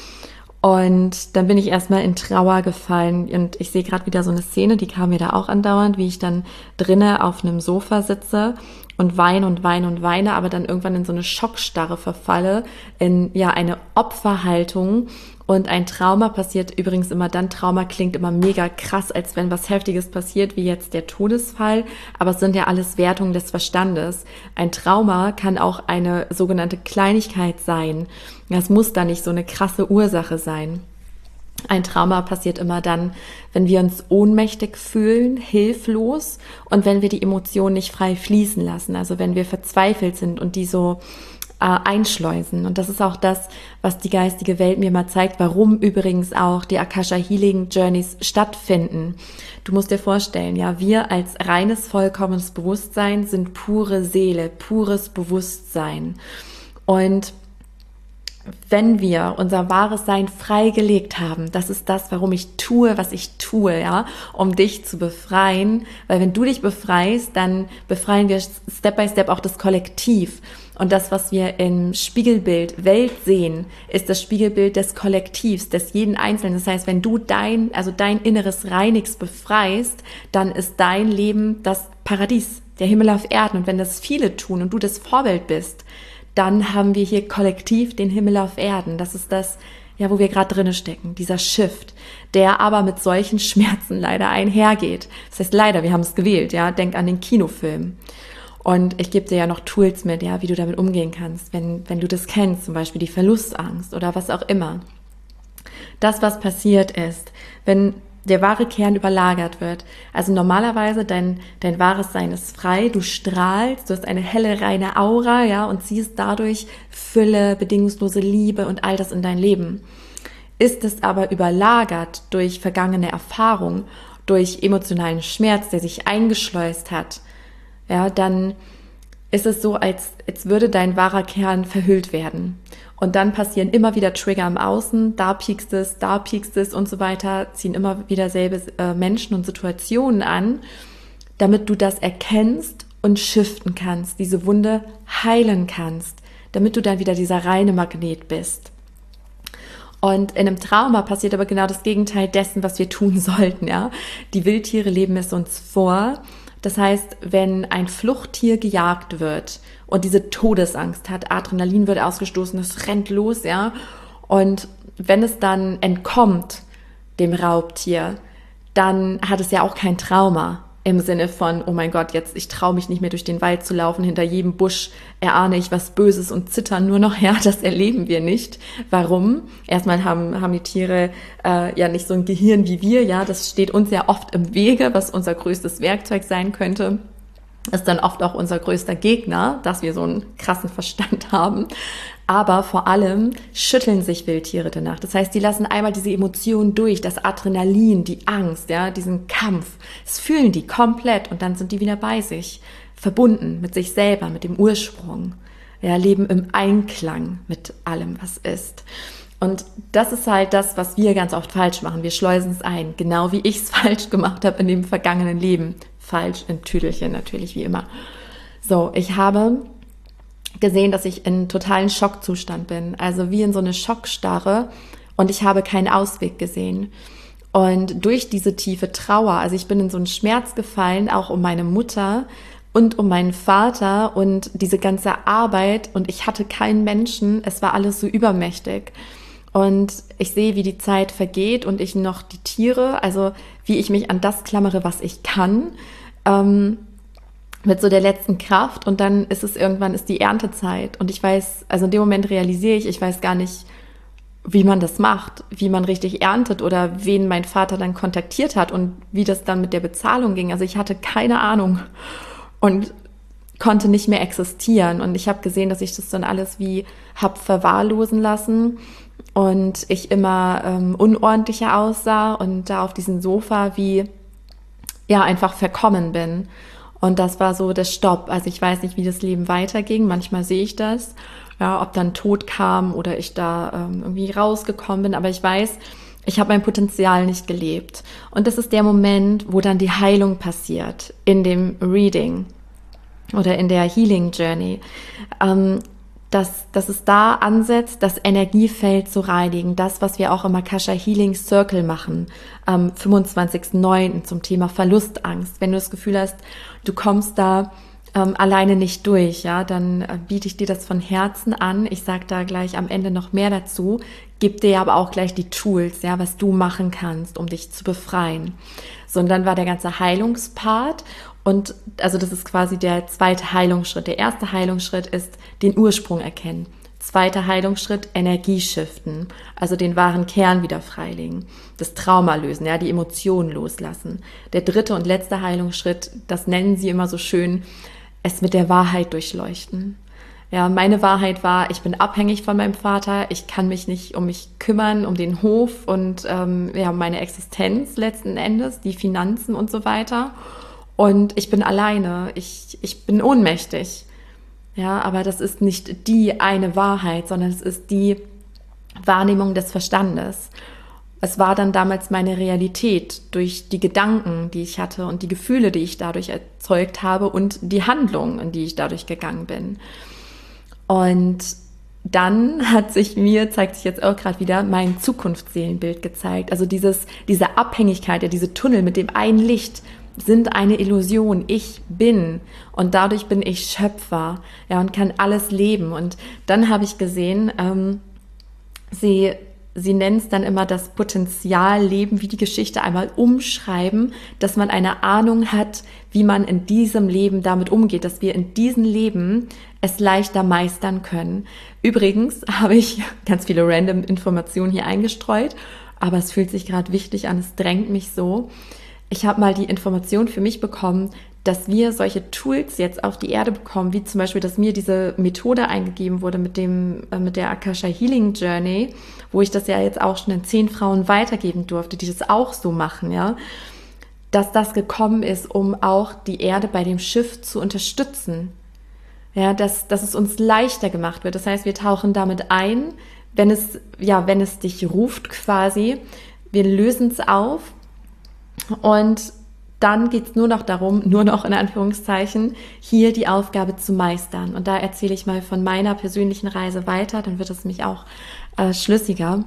Und dann bin ich erstmal in Trauer gefallen und ich sehe gerade wieder so eine Szene, die kam mir da auch andauernd, wie ich dann drinnen auf einem Sofa sitze und weine und weine und weine, aber dann irgendwann in so eine Schockstarre verfalle, in ja eine Opferhaltung. Und ein Trauma passiert übrigens immer dann, Trauma klingt immer mega krass, als wenn was Heftiges passiert, wie jetzt der Todesfall, aber es sind ja alles Wertungen des Verstandes. Ein Trauma kann auch eine sogenannte Kleinigkeit sein. Es muss da nicht so eine krasse Ursache sein. Ein Trauma passiert immer dann, wenn wir uns ohnmächtig fühlen, hilflos und wenn wir die Emotionen nicht frei fließen lassen, also wenn wir verzweifelt sind und die so einschleusen. Und das ist auch das, was die geistige Welt mir mal zeigt, warum übrigens auch die Akasha Healing Journeys stattfinden. Du musst dir vorstellen, ja, wir als reines, vollkommenes Bewusstsein sind pure Seele, pures Bewusstsein. Und wenn wir unser wahres Sein freigelegt haben, das ist das, warum ich tue, was ich tue, ja, um dich zu befreien, weil wenn du dich befreist, dann befreien wir Step by Step auch das Kollektiv. Und das, was wir im Spiegelbild Welt sehen, ist das Spiegelbild des Kollektivs, des jeden Einzelnen. Das heißt, wenn du dein, also dein Inneres reinigst, befreist, dann ist dein Leben das Paradies, der Himmel auf Erden. Und wenn das viele tun und du das Vorbild bist, dann haben wir hier kollektiv den Himmel auf Erden. Das ist das, ja, wo wir gerade drinne stecken, dieser Shift, der aber mit solchen Schmerzen leider einhergeht. Das heißt leider, wir haben es gewählt, ja. Denk an den Kinofilm. Und ich gebe dir ja noch Tools mit, ja, wie du damit umgehen kannst, wenn, wenn du das kennst, zum Beispiel die Verlustangst oder was auch immer. Das, was passiert ist, wenn der wahre Kern überlagert wird. Also normalerweise dein, dein wahres Sein ist frei, du strahlst, du hast eine helle, reine Aura, ja, und ziehst dadurch Fülle, bedingungslose Liebe und all das in dein Leben. Ist es aber überlagert durch vergangene Erfahrung, durch emotionalen Schmerz, der sich eingeschleust hat, ja, dann ist es so, als, als würde dein wahrer Kern verhüllt werden. Und dann passieren immer wieder Trigger im Außen, da piekst es, da piekst es und so weiter, ziehen immer wieder selbe äh, Menschen und Situationen an, damit du das erkennst und shiften kannst, diese Wunde heilen kannst, damit du dann wieder dieser reine Magnet bist. Und in einem Trauma passiert aber genau das Gegenteil dessen, was wir tun sollten, ja. Die Wildtiere leben es uns vor. Das heißt, wenn ein Fluchttier gejagt wird und diese Todesangst hat, Adrenalin wird ausgestoßen, es rennt los, ja. Und wenn es dann entkommt, dem Raubtier, dann hat es ja auch kein Trauma im Sinne von, oh mein Gott, jetzt, ich traue mich nicht mehr durch den Wald zu laufen, hinter jedem Busch erahne ich was Böses und zittern nur noch, ja, das erleben wir nicht. Warum? Erstmal haben, haben die Tiere äh, ja nicht so ein Gehirn wie wir, ja, das steht uns ja oft im Wege, was unser größtes Werkzeug sein könnte. ist dann oft auch unser größter Gegner, dass wir so einen krassen Verstand haben. Aber vor allem schütteln sich Wildtiere danach. Das heißt, die lassen einmal diese Emotionen durch, das Adrenalin, die Angst, ja, diesen Kampf. Das fühlen die komplett und dann sind die wieder bei sich, verbunden mit sich selber, mit dem Ursprung. Ja, leben im Einklang mit allem, was ist. Und das ist halt das, was wir ganz oft falsch machen. Wir schleusen es ein, genau wie ich es falsch gemacht habe in dem vergangenen Leben. Falsch in Tüdelchen natürlich, wie immer. So, ich habe gesehen, dass ich in totalen Schockzustand bin, also wie in so eine Schockstarre, und ich habe keinen Ausweg gesehen. Und durch diese tiefe Trauer, also ich bin in so einen Schmerz gefallen, auch um meine Mutter und um meinen Vater und diese ganze Arbeit, und ich hatte keinen Menschen, es war alles so übermächtig. Und ich sehe, wie die Zeit vergeht und ich noch die Tiere, also wie ich mich an das klammere, was ich kann, ähm, mit so der letzten Kraft, und dann ist es irgendwann, ist die Erntezeit, und ich weiß, also in dem Moment realisiere ich, ich weiß gar nicht, wie man das macht, wie man richtig erntet oder wen mein Vater dann kontaktiert hat und wie das dann mit der Bezahlung ging. Also ich hatte keine Ahnung und konnte nicht mehr existieren, und ich habe gesehen, dass ich das dann alles wie hab verwahrlosen lassen und ich immer ähm, unordentlicher aussah und da auf diesem Sofa wie ja einfach verkommen bin. Und das war so der Stopp. Also ich weiß nicht, wie das Leben weiterging. Manchmal sehe ich das, ja, ob dann Tod kam oder ich da ähm, irgendwie rausgekommen bin. Aber ich weiß, ich habe mein Potenzial nicht gelebt. Und das ist der Moment, wo dann die Heilung passiert in dem Reading oder in der Healing Journey. Ähm, dass, dass es da ansetzt, das Energiefeld zu reinigen. Das, was wir auch im Akasha Healing Circle machen, am fünfundzwanzigsten neunten zum Thema Verlustangst. Wenn du das Gefühl hast, du kommst da ähm, alleine nicht durch, ja, dann äh, biete ich dir das von Herzen an. Ich sage da gleich am Ende noch mehr dazu, gebe dir aber auch gleich die Tools, ja, was du machen kannst, um dich zu befreien. So, und dann war der ganze Heilungspart. Und also das ist quasi der zweite Heilungsschritt. Der erste Heilungsschritt ist den Ursprung erkennen. Zweiter Heilungsschritt, Energie shiften, also den wahren Kern wieder freilegen, das Trauma lösen, ja, die Emotionen loslassen. Der dritte und letzte Heilungsschritt, das nennen sie immer so schön, es mit der Wahrheit durchleuchten. Ja, meine Wahrheit war, ich bin abhängig von meinem Vater, ich kann mich nicht um mich kümmern, um den Hof und ähm, ja, meine Existenz letzten Endes, die Finanzen und so weiter. Und ich bin alleine, ich, ich bin ohnmächtig. Ja, aber das ist nicht die eine Wahrheit, sondern es ist die Wahrnehmung des Verstandes. Es war dann damals meine Realität durch die Gedanken, die ich hatte und die Gefühle, die ich dadurch erzeugt habe und die Handlungen, in die ich dadurch gegangen bin. Und dann hat sich mir, zeigt sich jetzt auch gerade wieder, mein Zukunftsseelenbild gezeigt. Also dieses, diese Abhängigkeit, ja, diese Tunnel mit dem einen Licht, sind eine Illusion. Ich bin, und dadurch bin ich Schöpfer, ja, und kann alles leben. Und dann habe ich gesehen, ähm, sie, sie nennen es dann immer das Potenzial leben, wie die Geschichte einmal umschreiben, dass man eine Ahnung hat, wie man in diesem Leben damit umgeht, dass wir in diesem Leben es leichter meistern können. Übrigens habe ich ganz viele random Informationen hier eingestreut, aber es fühlt sich gerade wichtig an, es drängt mich so. Ich habe mal die Information für mich bekommen, dass wir solche Tools jetzt auf die Erde bekommen, wie zum Beispiel, dass mir diese Methode eingegeben wurde mit dem äh, mit der Akasha Healing Journey, wo ich das ja jetzt auch schon in zehn Frauen weitergeben durfte, die das auch so machen, ja, dass das gekommen ist, um auch die Erde bei dem Shift zu unterstützen, ja, dass dass es uns leichter gemacht wird. Das heißt, wir tauchen damit ein, wenn es ja, wenn es dich ruft quasi, wir lösen es auf. Und dann geht es nur noch darum, nur noch in Anführungszeichen, hier die Aufgabe zu meistern. Und da erzähle ich mal von meiner persönlichen Reise weiter, dann wird es mich auch äh, schlüssiger.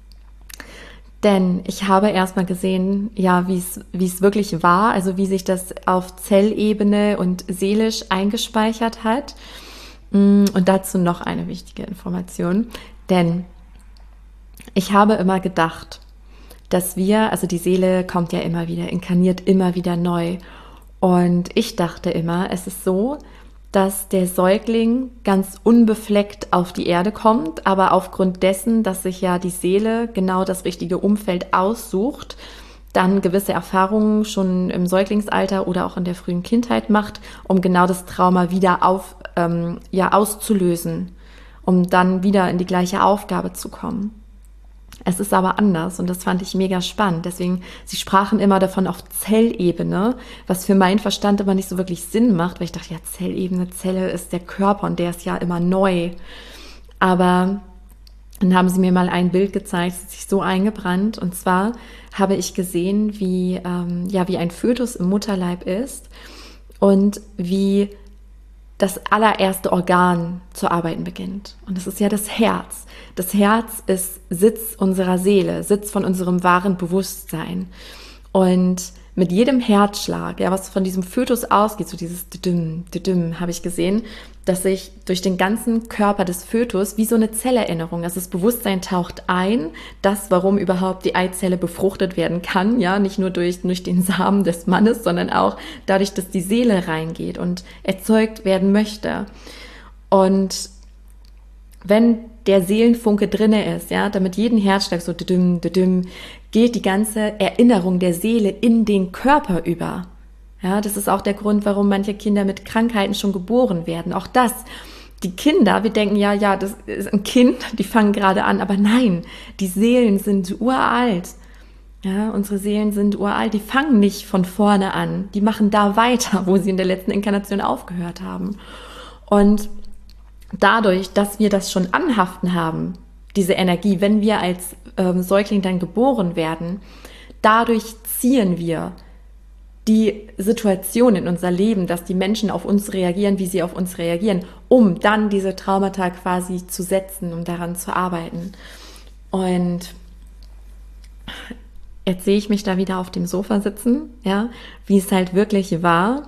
Denn ich habe erstmal gesehen, ja, wie es wie es wirklich war, also wie sich das auf Zellebene und seelisch eingespeichert hat. Und dazu noch eine wichtige Information, denn ich habe immer gedacht, dass wir, also die Seele kommt ja immer wieder, inkarniert immer wieder neu. Und ich dachte immer, es ist so, dass der Säugling ganz unbefleckt auf die Erde kommt, aber aufgrund dessen, dass sich ja die Seele genau das richtige Umfeld aussucht, dann gewisse Erfahrungen schon im Säuglingsalter oder auch in der frühen Kindheit macht, um genau das Trauma wieder auf, ähm, ja, auszulösen, um dann wieder in die gleiche Aufgabe zu kommen. Es ist aber anders und das fand ich mega spannend. Deswegen, sie sprachen immer davon auf Zellebene, was für meinen Verstand immer nicht so wirklich Sinn macht, weil ich dachte, ja, Zellebene, Zelle ist der Körper und der ist ja immer neu. Aber dann haben sie mir mal ein Bild gezeigt, das hat sich so eingebrannt. Und zwar habe ich gesehen, wie, ähm, ja, wie ein Fötus im Mutterleib ist und wie das allererste Organ zu arbeiten beginnt. Und das ist ja das Herz. Das Herz ist Sitz unserer Seele, Sitz von unserem wahren Bewusstsein. Und mit jedem Herzschlag, ja, was von diesem Fötus ausgeht, so dieses Düdüm, Düdüm, habe ich gesehen, dass sich durch den ganzen Körper des Fötus wie so eine Zellerinnerung, also das Bewusstsein taucht ein, das, warum überhaupt die Eizelle befruchtet werden kann, ja, nicht nur durch, durch den Samen des Mannes, sondern auch dadurch, dass die Seele reingeht und erzeugt werden möchte. Und wenn der Seelenfunke drinne ist, ja, damit jeden Herzschlag so düdüm, düdüm, geht die ganze Erinnerung der Seele in den Körper über. Ja, das ist auch der Grund, warum manche Kinder mit Krankheiten schon geboren werden. Auch das, die Kinder, wir denken, ja, ja, das ist ein Kind, die fangen gerade an, aber nein, die Seelen sind uralt. Ja, unsere Seelen sind uralt, die fangen nicht von vorne an, die machen da weiter, wo sie in der letzten Inkarnation aufgehört haben. Und dadurch, dass wir das schon anhaften haben, diese Energie, wenn wir als ähm, Säugling dann geboren werden, dadurch ziehen wir die Situation in unser Leben, dass die Menschen auf uns reagieren, wie sie auf uns reagieren, um dann diese Traumata quasi zu setzen, um daran zu arbeiten. Und jetzt sehe ich mich da wieder auf dem Sofa sitzen, ja, wie es halt wirklich war.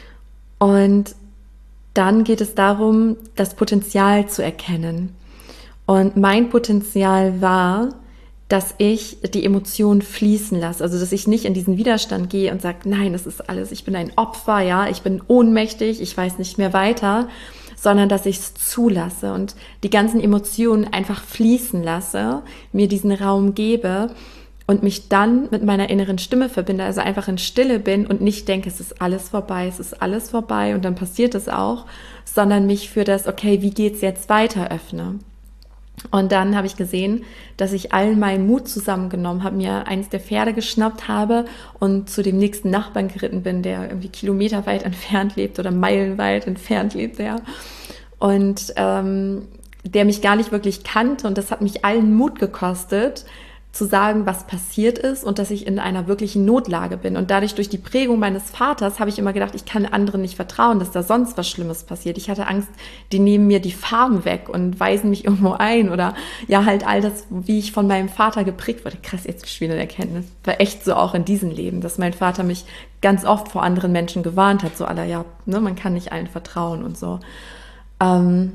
Und dann geht es darum, das Potenzial zu erkennen. Und mein Potenzial war, dass ich die Emotionen fließen lasse. Also, dass ich nicht in diesen Widerstand gehe und sage, nein, das ist alles, ich bin ein Opfer, ja, ich bin ohnmächtig, ich weiß nicht mehr weiter, sondern dass ich es zulasse und die ganzen Emotionen einfach fließen lasse, mir diesen Raum gebe und mich dann mit meiner inneren Stimme verbinde, also einfach in Stille bin und nicht denke, es ist alles vorbei, es ist alles vorbei und dann passiert es auch, sondern mich für das, okay, wie geht's jetzt weiter öffne. Und dann habe ich gesehen, dass ich allen meinen Mut zusammengenommen habe, mir eins der Pferde geschnappt habe und zu dem nächsten Nachbarn geritten bin, der irgendwie kilometerweit entfernt lebt oder meilenweit entfernt lebt, ja. Und ähm, der mich gar nicht wirklich kannte und das hat mich allen Mut gekostet, zu sagen, was passiert ist und dass ich in einer wirklichen Notlage bin. Und dadurch, durch die Prägung meines Vaters, habe ich immer gedacht, ich kann anderen nicht vertrauen, dass da sonst was Schlimmes passiert. Ich hatte Angst, die nehmen mir die Farben weg und weisen mich irgendwo ein oder ja, halt all das, wie ich von meinem Vater geprägt wurde. Krass, jetzt schon wieder eine Erkenntnis. War echt so auch in diesem Leben, dass mein Vater mich ganz oft vor anderen Menschen gewarnt hat, so aller, ja, ne, man kann nicht allen vertrauen und so. Ähm,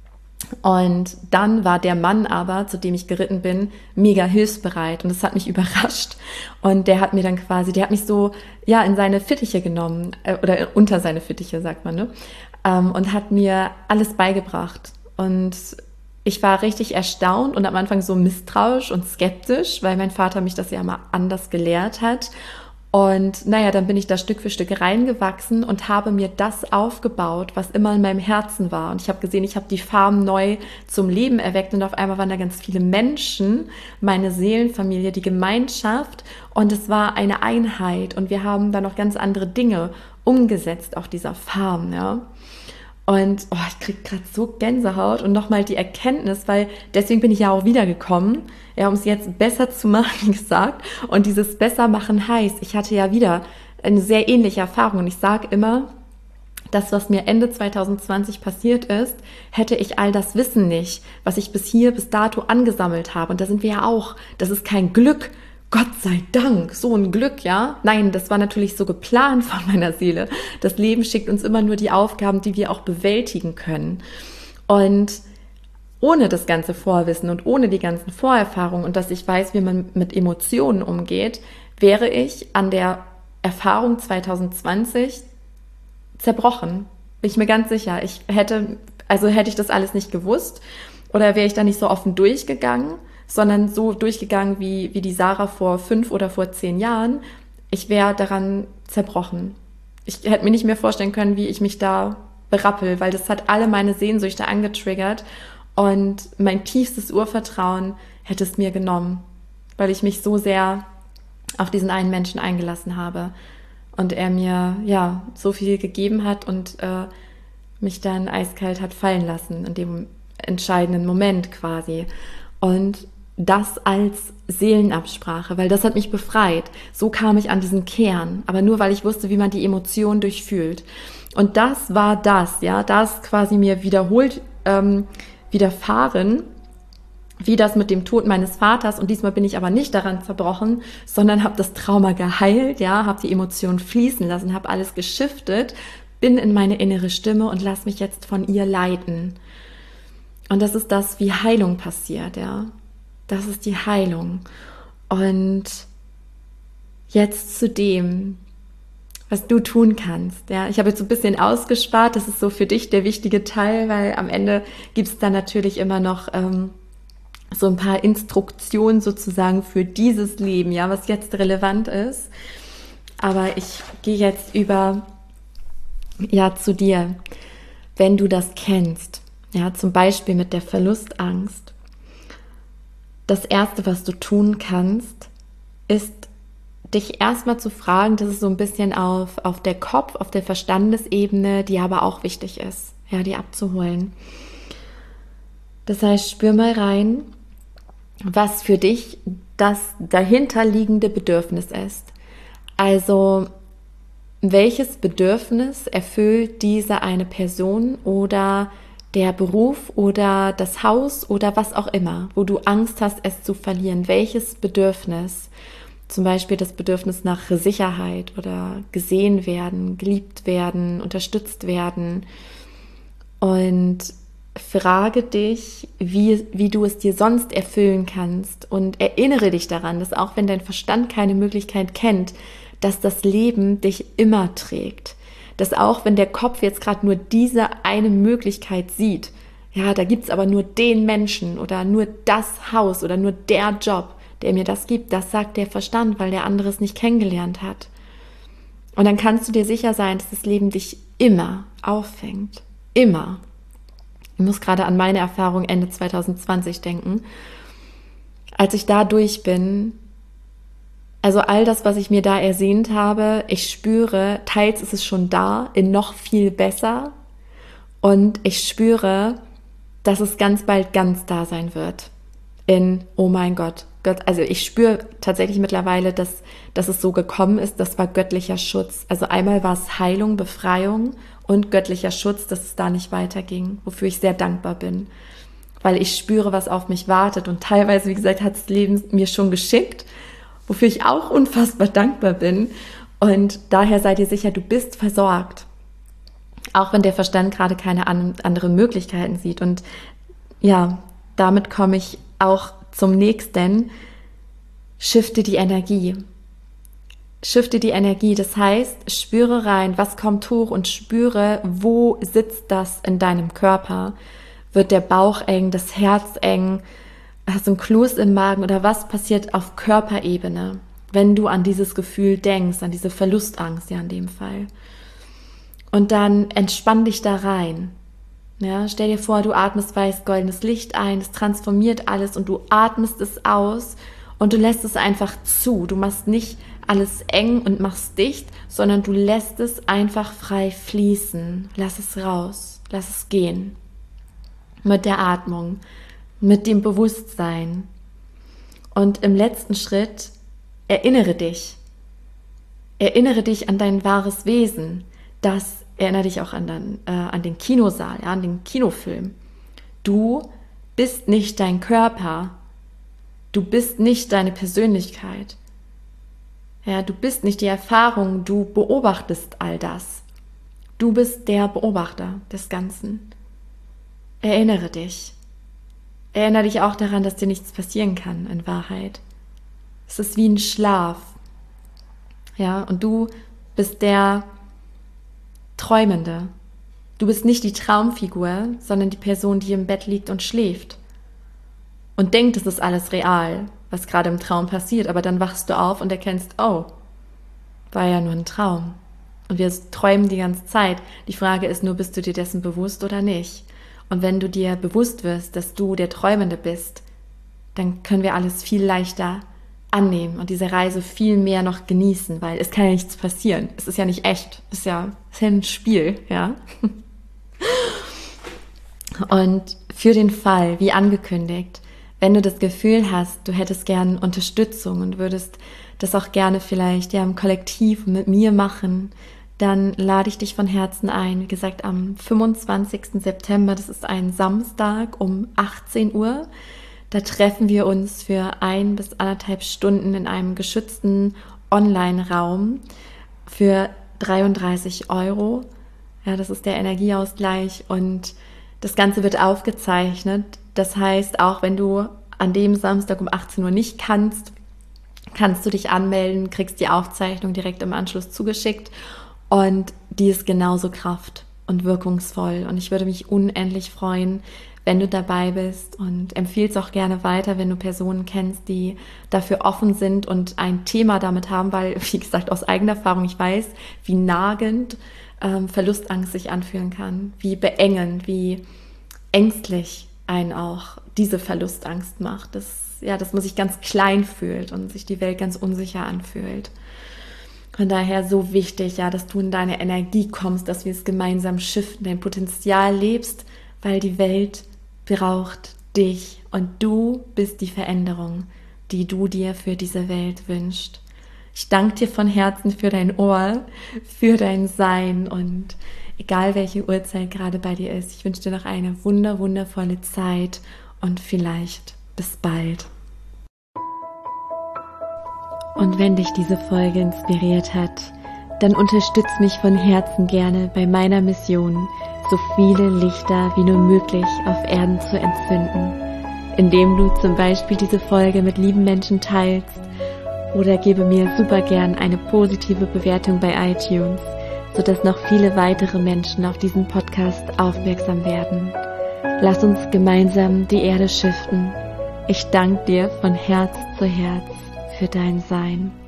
Und dann war der Mann aber, zu dem ich geritten bin, mega hilfsbereit und das hat mich überrascht. Und der hat mir dann quasi, der hat mich so, ja, in seine Fittiche genommen, äh, oder unter seine Fittiche, sagt man, ne? Ähm, und hat mir alles beigebracht. Und ich war richtig erstaunt und am Anfang so misstrauisch und skeptisch, weil mein Vater mich das ja mal anders gelehrt hat. Und naja, dann bin ich da Stück für Stück reingewachsen und habe mir das aufgebaut, was immer in meinem Herzen war. Und ich habe gesehen, ich habe die Farben neu zum Leben erweckt und auf einmal waren da ganz viele Menschen, meine Seelenfamilie, die Gemeinschaft und es war eine Einheit und wir haben da noch ganz andere Dinge umgesetzt auf dieser Farm, ja. Und oh, ich kriege gerade so Gänsehaut und nochmal die Erkenntnis, weil deswegen bin ich ja auch wiedergekommen, ja, um es jetzt besser zu machen, wie gesagt. Und dieses Bessermachen heißt, ich hatte ja wieder eine sehr ähnliche Erfahrung. Und ich sage immer, das, was mir Ende zwanzig zwanzig passiert ist, hätte ich all das Wissen nicht, was ich bis hier, bis dato angesammelt habe. Und da sind wir ja auch, das ist kein Glück, Gott sei Dank, so ein Glück, ja. Nein, das war natürlich so geplant von meiner Seele. Das Leben schickt uns immer nur die Aufgaben, die wir auch bewältigen können. Und ohne das ganze Vorwissen und ohne die ganzen Vorerfahrungen und dass ich weiß, wie man mit Emotionen umgeht, wäre ich an der Erfahrung zwanzig zwanzig zerbrochen. Bin ich mir ganz sicher. Ich hätte, also hätte ich das alles nicht gewusst oder wäre ich da nicht so offen durchgegangen, sondern so durchgegangen wie, wie die Sarah vor fünf oder vor zehn Jahren, ich wäre daran zerbrochen. Ich hätte mir nicht mehr vorstellen können, wie ich mich da berappel, weil das hat alle meine Sehnsüchte angetriggert und mein tiefstes Urvertrauen hätte es mir genommen, weil ich mich so sehr auf diesen einen Menschen eingelassen habe und er mir ja so viel gegeben hat und äh, mich dann eiskalt hat fallen lassen in dem entscheidenden Moment quasi. Und das als Seelenabsprache, weil das hat mich befreit. So kam ich an diesen Kern, aber nur weil ich wusste, wie man die Emotionen durchfühlt. Und das war das, ja, das quasi mir wiederholt ähm, widerfahren, wie das mit dem Tod meines Vaters. Und diesmal bin ich aber nicht daran zerbrochen, sondern habe das Trauma geheilt, ja, habe die Emotionen fließen lassen, habe alles geschiftet, bin in meine innere Stimme und lass mich jetzt von ihr leiten. Und das ist das, wie Heilung passiert, ja. Das ist die Heilung. Und jetzt zu dem, was du tun kannst. Ja, ich habe jetzt so ein bisschen ausgespart. Das ist so für dich der wichtige Teil, weil am Ende gibt es dann natürlich immer noch ähm, so ein paar Instruktionen sozusagen für dieses Leben, ja, was jetzt relevant ist. Aber ich gehe jetzt über ja zu dir, wenn du das kennst. Ja, zum Beispiel mit der Verlustangst. Das Erste, was du tun kannst, ist, dich erstmal zu fragen, das ist so ein bisschen auf, auf der Kopf-, auf der Verstandesebene, die aber auch wichtig ist, ja, die abzuholen. Das heißt, spür mal rein, was für dich das dahinterliegende Bedürfnis ist. Also, welches Bedürfnis erfüllt diese eine Person oder der Beruf oder das Haus oder was auch immer, wo du Angst hast, es zu verlieren? Welches Bedürfnis? Zum Beispiel das Bedürfnis nach Sicherheit oder gesehen werden, geliebt werden, unterstützt werden. Und frage dich, wie, wie du es dir sonst erfüllen kannst und erinnere dich daran, dass auch wenn dein Verstand keine Möglichkeit kennt, dass das Leben dich immer trägt. Dass auch wenn der Kopf jetzt gerade nur diese eine Möglichkeit sieht, ja, da gibt's aber nur den Menschen oder nur das Haus oder nur der Job, der mir das gibt, das sagt der Verstand, weil der andere es nicht kennengelernt hat. Und dann kannst du dir sicher sein, dass das Leben dich immer auffängt. Immer. Ich muss gerade an meine Erfahrung Ende zwanzig zwanzig denken. Als ich da durch bin, also all das, was ich mir da ersehnt habe, ich spüre, teils ist es schon da, in noch viel besser. Und ich spüre, dass es ganz bald ganz da sein wird. In, oh mein Gott, Gott, also ich spüre tatsächlich mittlerweile, dass, dass es so gekommen ist, das war göttlicher Schutz. Also einmal war es Heilung, Befreiung und göttlicher Schutz, dass es da nicht weiterging, wofür ich sehr dankbar bin. Weil ich spüre, was auf mich wartet und teilweise, wie gesagt, hat das Leben mir schon geschickt, wofür ich auch unfassbar dankbar bin. Und daher sei dir sicher, du bist versorgt. Auch wenn der Verstand gerade keine an, anderen Möglichkeiten sieht. Und ja, damit komme ich auch zum nächsten. Shifte die Energie. Shifte die Energie. Das heißt, spüre rein, was kommt hoch und spüre, wo sitzt das in deinem Körper. Wird der Bauch eng, das Herz eng? Hast du ein Kloß im Magen oder was passiert auf Körperebene, wenn du an dieses Gefühl denkst, an diese Verlustangst ja in dem Fall. Und dann entspann dich da rein. Ja, stell dir vor, du atmest weiß-goldenes Licht ein, es transformiert alles und du atmest es aus und du lässt es einfach zu. Du machst nicht alles eng und machst dicht, sondern du lässt es einfach frei fließen. Lass es raus, lass es gehen. Mit der Atmung. Mit dem Bewusstsein. Und im letzten Schritt erinnere dich. Erinnere dich an dein wahres Wesen. Das erinnere dich auch an den, äh, an den Kinosaal, ja, an den Kinofilm. Du bist nicht dein Körper. Du bist nicht deine Persönlichkeit. Ja, du bist nicht die Erfahrung, du beobachtest all das. Du bist der Beobachter des Ganzen. Erinnere dich. Erinnere dich auch daran, dass dir nichts passieren kann, in Wahrheit. Es ist wie ein Schlaf. Ja, und du bist der Träumende. Du bist nicht die Traumfigur, sondern die Person, die im Bett liegt und schläft. und denkt, es ist alles real, was gerade im Traum passiert, aber dann wachst du auf und erkennst, oh, war ja nur ein Traum. Und wir träumen die ganze Zeit. Die Frage ist nur, bist du dir dessen bewusst oder nicht? Und wenn du dir bewusst wirst, dass du der Träumende bist, dann können wir alles viel leichter annehmen und diese Reise viel mehr noch genießen, weil es kann ja nichts passieren. Es ist ja nicht echt. Es ist ja, es ist ja ein Spiel, ja. Und für den Fall, wie angekündigt, wenn du das Gefühl hast, du hättest gern Unterstützung und würdest das auch gerne vielleicht ja im Kollektiv mit mir machen, dann lade ich dich von Herzen ein. Wie gesagt, am fünfundzwanzigsten September, das ist ein Samstag um achtzehn Uhr, da treffen wir uns für ein bis anderthalb Stunden in einem geschützten Online-Raum für dreiunddreißig Euro. Ja, das ist der Energieausgleich und das Ganze wird aufgezeichnet. Das heißt, auch wenn du an dem Samstag um achtzehn Uhr nicht kannst, kannst du dich anmelden, kriegst die Aufzeichnung direkt im Anschluss zugeschickt und die ist genauso kraft- und wirkungsvoll. Und ich würde mich unendlich freuen, wenn du dabei bist und empfehle es auch gerne weiter, wenn du Personen kennst, die dafür offen sind und ein Thema damit haben, weil, wie gesagt, aus eigener Erfahrung, ich weiß, wie nagend ähm, Verlustangst sich anfühlen kann, wie beengend, wie ängstlich einen auch diese Verlustangst macht, dass, ja, dass man sich ganz klein fühlt und sich die Welt ganz unsicher anfühlt. Von daher so wichtig, ja, dass du in deine Energie kommst, dass wir es gemeinsam shiften, dein Potenzial lebst, weil die Welt braucht dich und du bist die Veränderung, die du dir für diese Welt wünschst. Ich danke dir von Herzen für dein Ohr, für dein Sein und egal welche Uhrzeit gerade bei dir ist, ich wünsche dir noch eine wunder, wundervolle Zeit und vielleicht bis bald. Und wenn dich diese Folge inspiriert hat, dann unterstütz mich von Herzen gerne bei meiner Mission, so viele Lichter wie nur möglich auf Erden zu entzünden, indem du zum Beispiel diese Folge mit lieben Menschen teilst oder gebe mir super gern eine positive Bewertung bei iTunes, sodass noch viele weitere Menschen auf diesen Podcast aufmerksam werden. Lass uns gemeinsam die Erde shiften. Ich danke dir von Herz zu Herz für dein Sein.